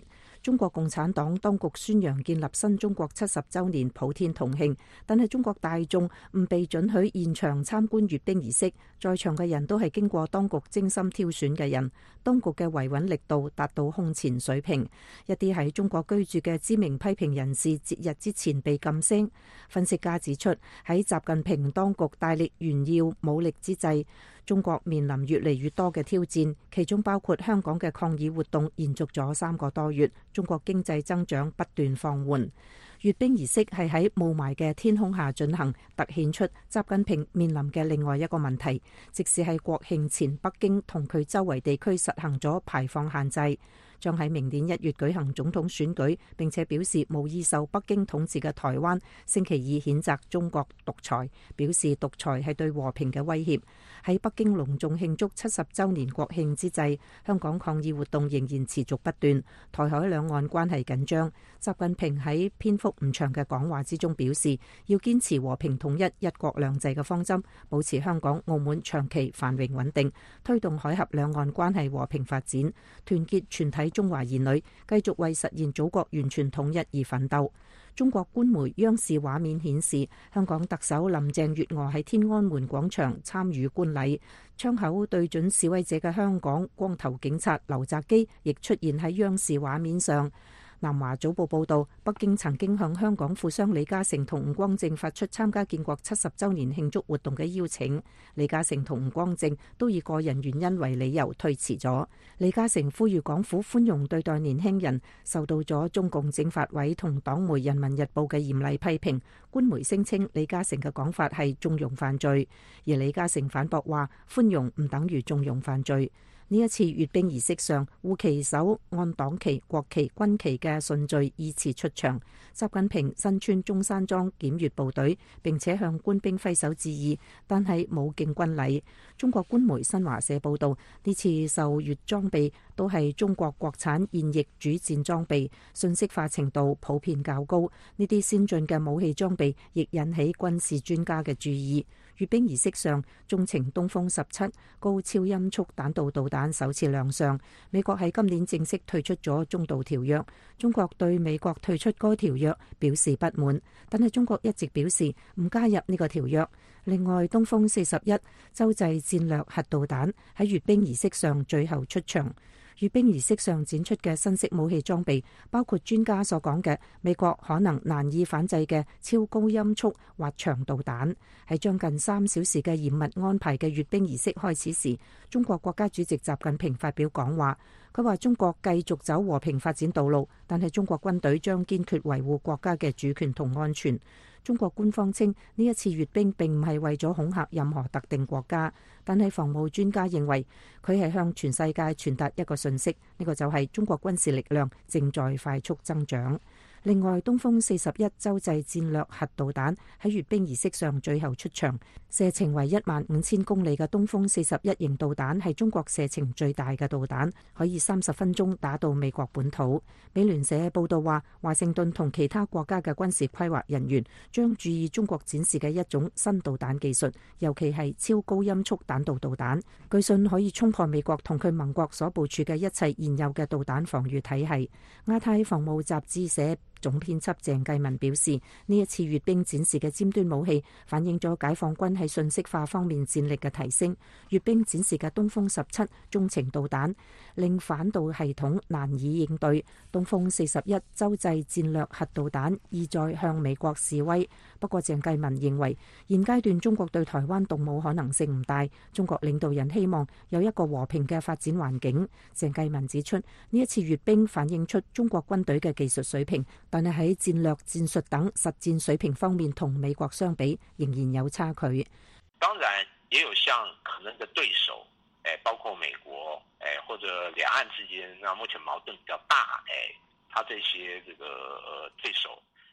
[SPEAKER 11] 中國共產黨當局宣揚建立新中國70週年普天同慶，但係中國大眾唔被准許現場參觀閱兵儀式，在場嘅人都係經過當局精心挑選嘅人，當局嘅維穩力度達到空前水平。一啲喺中國居住嘅知名批評人士節日之前被禁聲。分析家指出，喺習近平當局大力炫耀武力之際，中國面臨越嚟越多嘅挑戰，其中包括香港嘅抗議活動延續咗3個多月，中國經濟增長不斷放緩。閱兵儀式係喺霧霾嘅天空下進行，突顯出習近平面臨嘅另外一個問題，即使係國慶前北京同佢周圍地區實行咗排放限制，將喺明年1月舉行總統選舉，並且表示無意受北京統治嘅台灣，星期二譴責中國獨裁，表示獨裁係對和平嘅威脅。喺北京隆重慶祝70週年國慶之際，香港抗議活動仍然持續不斷，台海兩岸關係緊張。習近平喺篇幅唔長嘅講話之中表示，要堅持和平統一、一國兩制嘅方針，保持香港、澳門長期繁榮穩定，推動海峽兩岸關係和平發展，團結全體中華兒女，繼續為實現祖國完全統一而奮鬥。中國官媒央視畫面顯示，香港特首林鄭月娥喺天安門廣場參與觀禮，槍口對準示威者嘅香港光頭警察劉澤基亦出現喺央視畫面上。南華早報報道，北京曾經向香港富商李嘉誠同吳光正發出參加建國70週年慶祝活動嘅邀請，李嘉誠同吳光正都以個人原因為理由推遲咗。李嘉誠呼籲港府寬容對待年輕人，受到咗中共政法委同黨媒《人民日報》嘅嚴厲批評。官媒聲稱李嘉誠嘅講法係縱容犯罪，而李嘉誠反駁話寬容唔等於縱容犯罪。呢一次閱兵儀式上，護旗手按黨旗、國旗、軍旗嘅順序依次出場。習近平身穿中山裝檢閱部隊，並且向官兵揮手致意，但係冇敬軍禮。中國官媒新華社報道，呢次受閱裝備都係中國國產現役主戰裝備，信息化程度普遍較高。呢啲先進嘅武器裝備亦引起軍事專家嘅注意。閱兵儀式上，中程東風17高超音速彈道導彈首次亮相。美國喺今年正式退出咗中導條約，中國對美國退出該條約表示不滿，但係中國一直表示唔加入呢個條約。另外，東風41洲際戰略核導彈喺閱兵儀式上最後出場。閱兵儀式上展出嘅新式武器裝備，包括專家所講嘅美國可能難以反制嘅超高音速滑翔導彈。喺將近3小時嘅嚴密安排嘅閱兵儀式開始時，中國國家主席習近平發表講話。佢話中國繼續走和平發展道路，但係中國軍隊將堅決維護國家嘅主權同安全。中國官方稱呢一次閱兵並唔係為咗恐嚇任何特定國家，但係防務專家認為佢係向全世界傳達一個訊息，呢個就係中國軍事力量正在快速增長。另外，東風41洲際戰略核導彈喺閱兵儀式上最後出場，射程為15000公里嘅東風41型導彈係中國射程最大嘅導彈，可以30分鐘打到美國本土。美聯社報道話，華盛頓同其他國家嘅軍事規劃人員將注意中國展示嘅一種新導彈技術，尤其係超高音速彈道導彈，據信可以衝破美國同佢盟國所部署嘅一切現有嘅導彈防禦體系。亞太防務雜誌社總編輯鄭繼文表示，呢一次閱兵展示嘅尖端武器反映咗解放軍喺信息化方面戰力嘅提升。閱兵展示嘅東風17中程導彈令反導系統難以應對，東風41洲際戰略核導彈意在向美國示威。不過鄭繼文認為，現階段中國對台灣動武可能性唔大，中國領導人希望有一個和平嘅發展環境。鄭繼文指出，呢一次閱兵反映出中國軍隊嘅技術水平，但係喺戰略戰術等實戰水平方面同美國相比仍然有差距。
[SPEAKER 12] 當然也有像可能的對手，包括美國，或者兩岸之間，那目前矛盾比較大，他這些對手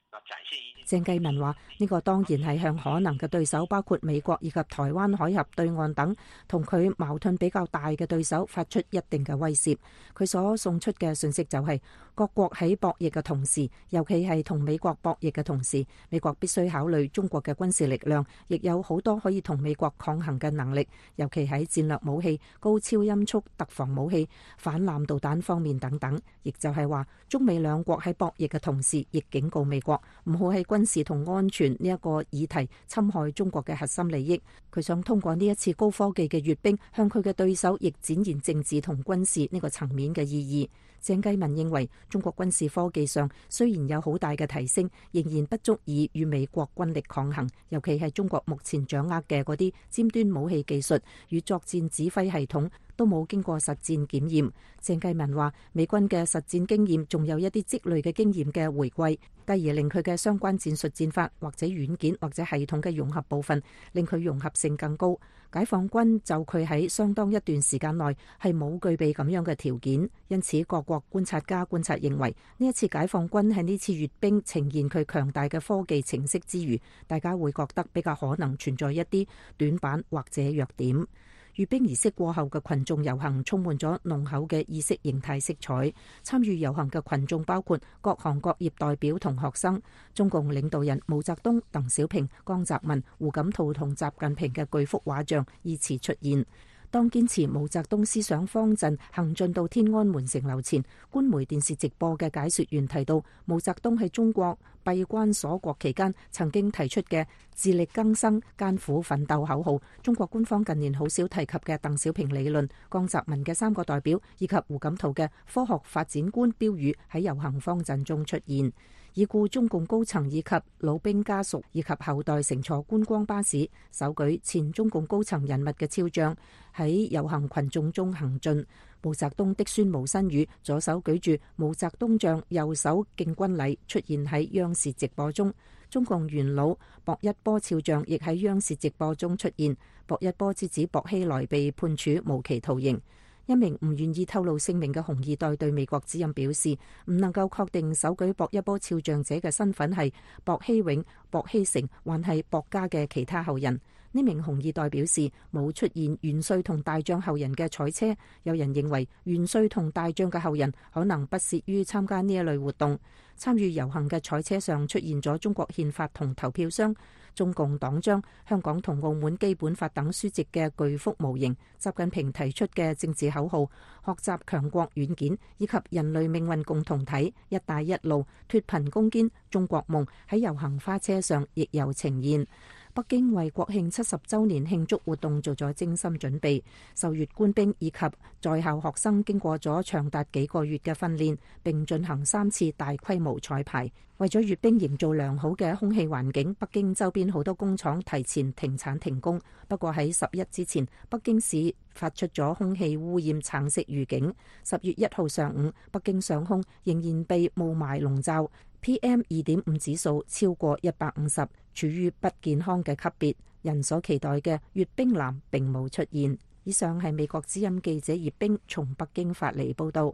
[SPEAKER 11] 鄭繼民話：呢個當然係向可能嘅對手，包括美國以及台灣海峽對岸等同佢矛盾比較大嘅對手，發出一定嘅威懾。佢所送出嘅信息就係，各國喺博弈嘅同時，尤其係同美國博弈嘅同時，美國必須考慮中國嘅軍事力量，亦有好多可以同美國抗衡嘅能力，尤其喺戰略武器、高超音速特防武器、反艦導彈方面等等。亦就係話，中美兩國喺博弈嘅同時，亦警告美國唔好喺軍事同安全呢一個議題侵害中國嘅核心利益。佢想通過呢一次高科技嘅閱兵，向佢嘅對手亦展現政治同軍事呢個層面嘅意義。鄭繼民認為，中國軍事科技上雖然有好大嘅提升，仍然不足以與美國軍力抗衡，尤其係中國目前掌握嘅嗰啲尖端武器技術與作戰指揮系統都冇經過實戰檢驗。鄭繼民話，美軍嘅實戰經驗仲有一啲積累嘅經驗嘅回歸，繼而令佢嘅相關戰術戰法或者軟件或者系統嘅融合部分，令佢融合性更高。解放軍就佢喺相當一段時間內係冇具備咁樣嘅條件，因此各國觀察家觀察認為，呢一次解放軍喺呢次閱兵呈現佢強大嘅科技程式之餘，大家會覺得比較可能存在一啲短板或者弱點。閱兵儀式過後嘅群眾遊行充滿咗濃厚嘅意識形態色彩，參與遊行嘅群眾包括各行各業代表同學生。中共領導人毛澤東、鄧小平、江澤民、胡錦濤同習近平嘅巨幅畫像依次出現。當堅持毛澤東思想方陣行進到天安門城樓前，官媒電視直播嘅解說員提到，毛澤東喺中國閉關鎖國期間曾經提出嘅自力更生、艱苦奮鬥口號，中國官方近年好少提及嘅鄧小平理論、江澤民嘅三個代表以及胡錦濤嘅科學發展觀標語喺遊行方陣中出現。已故中共高層以及老兵家屬以及後代乘坐觀光巴士，手舉前中共高層人物嘅肖像喺遊行群眾中行進。毛澤東的孫毛新宇左手舉住毛澤東像，右手敬軍禮，出現喺央視直播中。中共元老薄一波肖像亦喺央視直播中出現。薄一波之子薄熙來被判處無期徒刑。一名唔願意透露姓名嘅紅二代對美國之音表示，唔能夠確定手舉薄一波肖像者嘅身份係薄熙永、薄熙成還係薄家嘅其他後人。呢名紅二代表示，冇出現元帥同大將後人嘅彩車。有人認為元帥同大將嘅後人可能不屑於參加呢一類活動。參與遊行嘅彩車上出現咗中國憲法同投票箱、中共黨章、香港同澳門基本法等書籍嘅巨幅模型、習近平提出嘅政治口號、學習強國軟件以及人類命運共同體、一帶一路、脫貧攻堅、中國夢喺遊行花車上亦有呈現。北京為國慶70週年慶祝活動做咗精心準備，受閱官兵以及在校學生經過咗長達幾個月嘅訓練，並進行3次大規模彩排。為咗閱兵營造良好嘅空氣環境，北京周邊好多工廠提前停產停工。不過喺11之前，北京市發出咗空氣污染橙色預警。10月1號上午，北京上空仍然被霧霾籠罩。PM2.5 指數超過150，處於不健康嘅級別。人所期待嘅閱兵藍並冇出現。以上係美國之音記者葉冰從北京發嚟報道。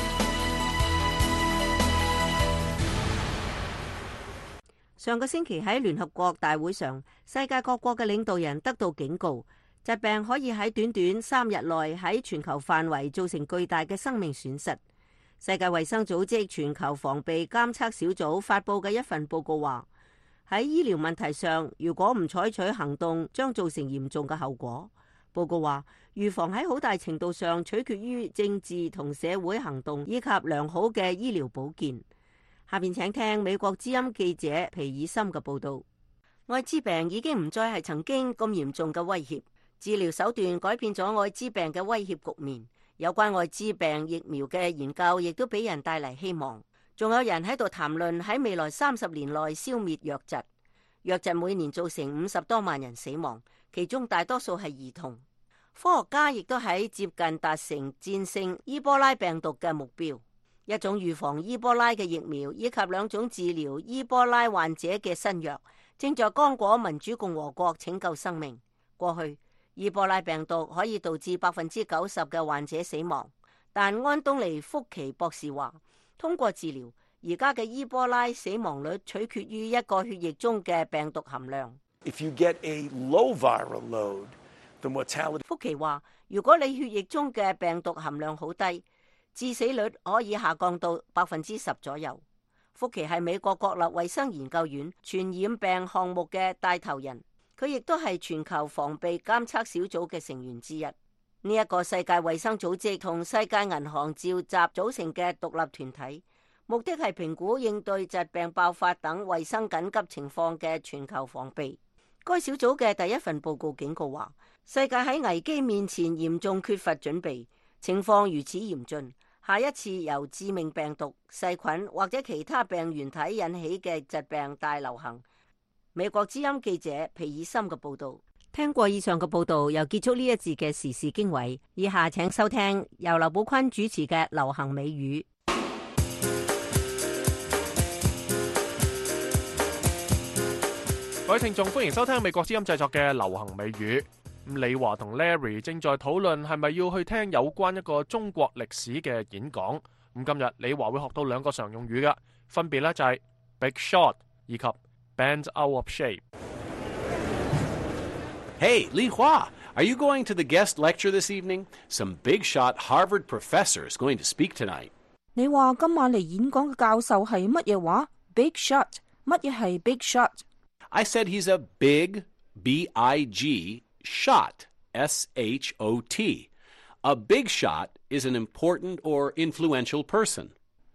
[SPEAKER 3] 上個星期喺聯合國大會上，世界各國嘅領導人得到警告，疾病可以喺短短3日內喺全球範圍造成巨大嘅生命損失。世界衛生組織全球防備監測小組發佈嘅一份報告話，喺醫療問題上，如果唔採取行動，將造成嚴重嘅後果。報告話，預防喺好大程度上取決於政治同社會行動以及良好嘅醫療保健。下面請聽美國之音記者皮爾森嘅報道。艾滋病已經唔再係曾經咁嚴重嘅威脅，治療手段改變咗艾滋病嘅威脅局面。有關艾滋病疫苗嘅研究亦都俾人帶嚟希望。仲有人喺度談論喺未來30年內消滅瘧疾。瘧疾每年造成50多萬人死亡，其中大多數係兒童。科學家亦都喺接近達成戰勝伊波拉病毒嘅目標。一種預防伊波拉嘅疫苗以及2種治療伊波拉患者嘅新藥，正在剛果民主共和國拯救生命。過去伊波拉病毒可以導致90%嘅患者死亡，但安東尼福奇博士話，通過治療， 而家嘅伊波拉死亡率取決於一個血液中嘅病毒含量。
[SPEAKER 13] If you get a low viral load, the mortality...
[SPEAKER 3] 福奇話，如果你血液中嘅病毒含量好低，致死率可以下降到10%左右。福奇係美國國立衛生研究院傳染病項目嘅帶頭人，佢亦都係全球防備監測小組嘅成員之一。呢一個世界衛生組織同世界銀行召集組成嘅獨立團體，目的係評估應對疾病爆發等衛生緊急情況嘅全球防備。該小組嘅第一份報告警告話，世界喺危機面前嚴重缺乏準備，情況如此嚴峻，下一次由致命病毒、細菌或者其他病原體引起嘅疾病大流行。美國之音記者皮爾森嘅報道。聽過以上嘅報道，又結束呢一節嘅時事經緯。以下請收聽由劉寶坤主持嘅流行美語。
[SPEAKER 2] 各位聽眾，歡迎收聽美國之音製作嘅流行美語。李華同 Larry 正在討論係咪要去聽有關一個中國歷史嘅演講。今日李華會學到2個常用語㗎，分別咧就係 big shot 以及 bent out of shape。
[SPEAKER 14] Hey, Li Hua, are you going to the guest lecture this evening? Some big shot Harvard professor is going to speak tonight.
[SPEAKER 11] 你話今晚嚟演講嘅教授係乜嘢話 ？Big shot， 乜嘢係 big shot？I
[SPEAKER 14] said he's a big, B-I-G, shot, S-H-O-T. A big shot is an important or influential person.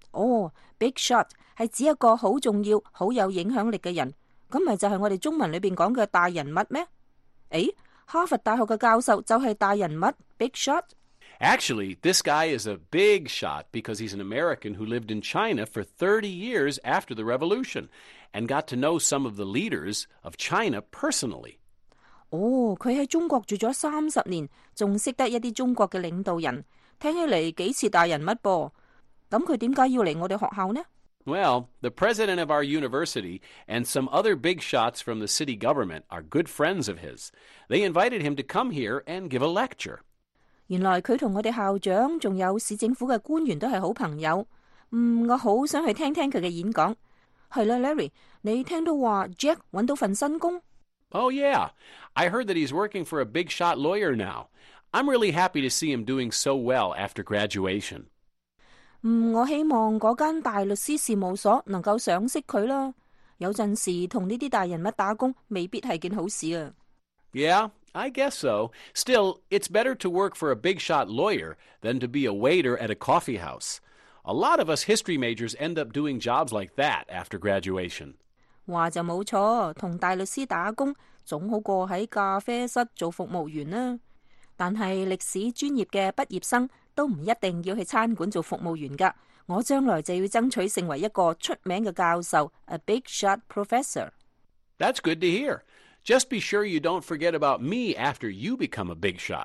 [SPEAKER 11] big shot 係指一個好重要、好有影響力嘅人，咁咪就係我哋中文裏邊講嘅大人物咩？哈佛大學嘅教授就係大人物 big shot。
[SPEAKER 14] Actually, this guy is a big shot because he's an American who lived in China for 30 years after the revolution and got to know some of the leaders of China personally.
[SPEAKER 11] 佢喺中國住咗30年，仲識得一啲中國嘅領導人，聽起嚟幾似大人物噃。咁佢點解要嚟我哋學校呢？
[SPEAKER 14] Well, the president of our university and some other big shots from the city government are good friends of his. They invited him to come here and give a lecture.
[SPEAKER 11] 原來佢同我哋校長仲有市政府嘅官員都係好朋友。我好想去聽聽佢嘅演講。係啦 ，Larry， 你聽到話 Jack 搵到份新工？
[SPEAKER 14] Oh yeah, I heard that he's working for a big shot lawyer now. I'm really happy to see him doing so well after graduation.
[SPEAKER 11] 我希望嗰間大律師事務所能夠賞識佢啦。有陣時同呢啲大人物打工未必係件好事啊。
[SPEAKER 14] Yeah, I guess so. Still, it's better to work for a big shot lawyer than to be a waiter at a coffee house. A lot of us history majors end up doing jobs like that after graduation.
[SPEAKER 11] 話就冇錯，同大律師打工總好過喺咖啡室做服務員啦。但係歷史專業嘅畢業生都唔一定要去餐館做服務員㗎。我將來就要爭取成為一個出名嘅教授 ，a big shot professor.
[SPEAKER 14] That's good to hear. Just be sure you don't forget about me after you become a big shot.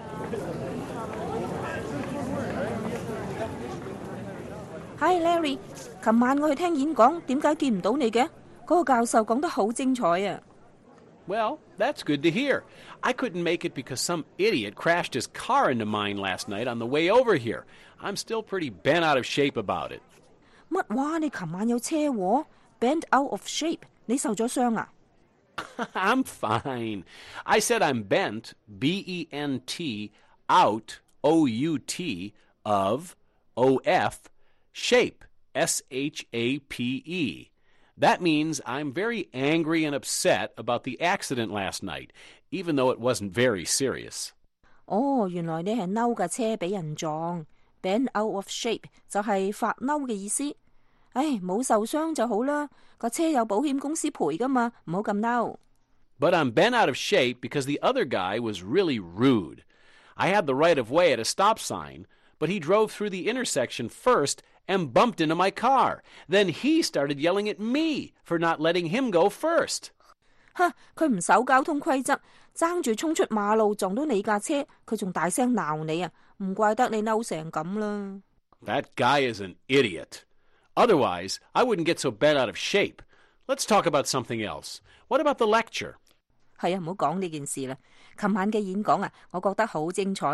[SPEAKER 11] Hi Larry， 琴晚我去聽演講，點解見唔到你嘅？嗰個教授講得好精彩啊！
[SPEAKER 14] Well, that's good to hear. I couldn't make it because some idiot crashed his car into mine last night on the way over here. I'm still pretty bent out of shape about it.
[SPEAKER 11] 乜話？你琴晚有車禍 ？Bent out of shape？ 你受咗傷啊？
[SPEAKER 14] I'm fine. I said I'm bent, B-E-N-T, out, O-U-T, of, O-F, shape, S-H-A-P-E. That means I'm very angry and upset about the accident last night, even though it wasn't very serious.
[SPEAKER 11] 原來你係嬲架車俾人撞 ，bent out of shape 就係發嬲嘅意思。冇受傷就好啦，個車有保險公司賠噶嘛，唔好咁嬲。
[SPEAKER 14] But I'm bent out of shape because the other guy was really rude. I had the right of way at a stop sign, but he drove through the intersection first and bumped into my car. Then he started yelling at me for not letting him go first.
[SPEAKER 11] 佢唔守交通規則，爭住衝出馬路撞到你架車，佢仲大聲鬧你啊！唔怪得你嬲成咁啦。
[SPEAKER 14] That guy is an idiot. Otherwise, I wouldn't get so bent out of shape. Let's talk about something else. What about the lecture?
[SPEAKER 11] 係啊，唔好講呢件事啦。琴晚嘅演講啊，我覺得好精彩。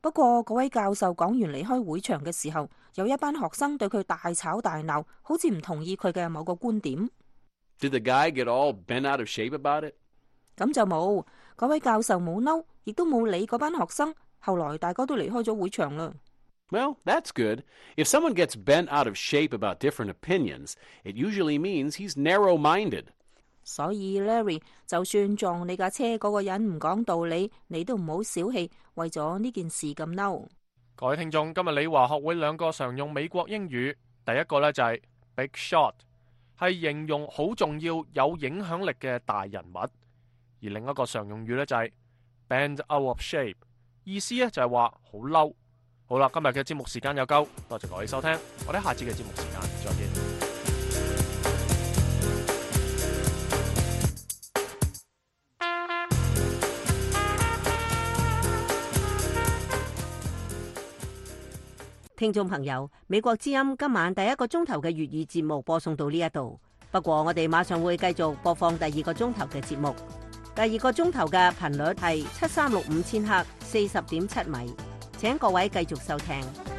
[SPEAKER 11] 不過嗰位教授講完離開會場嘅時候，有一班學生對佢大吵大鬧，好似唔同意佢嘅某個觀點。
[SPEAKER 14] Did the guy get all bent out of shape about it?
[SPEAKER 11] 咁就冇，嗰位教授冇嬲，亦都冇理嗰班學生。後來大家都離開咗會場啦。
[SPEAKER 14] Well, that's good. If someone gets bent out of shape about different opinions, it usually means he's narrow-minded.
[SPEAKER 11] 所以 Larry， 就算撞你架車嗰個人唔講道理，你都唔好小氣，為咗呢件事咁嬲。
[SPEAKER 2] 各位聽眾，今日李華學會兩個常用美國英語，第一個呢就係 big shot， 係形容好重要、有影響力嘅大人物；而另一個常用語呢就係 bent out of shape， 意思呢就係話好嬲。好啦，今日嘅節目時間又夠，多謝各位收聽，我哋下次嘅節目時間再見。
[SPEAKER 3] 聽眾朋友，美國之音今晚第一個鐘頭嘅粵語節目播送到呢一度，不過我哋馬上會繼續播放第二個鐘頭嘅節目。第二個鐘頭嘅頻率係7365千赫，40.7米，請各位繼續收聽。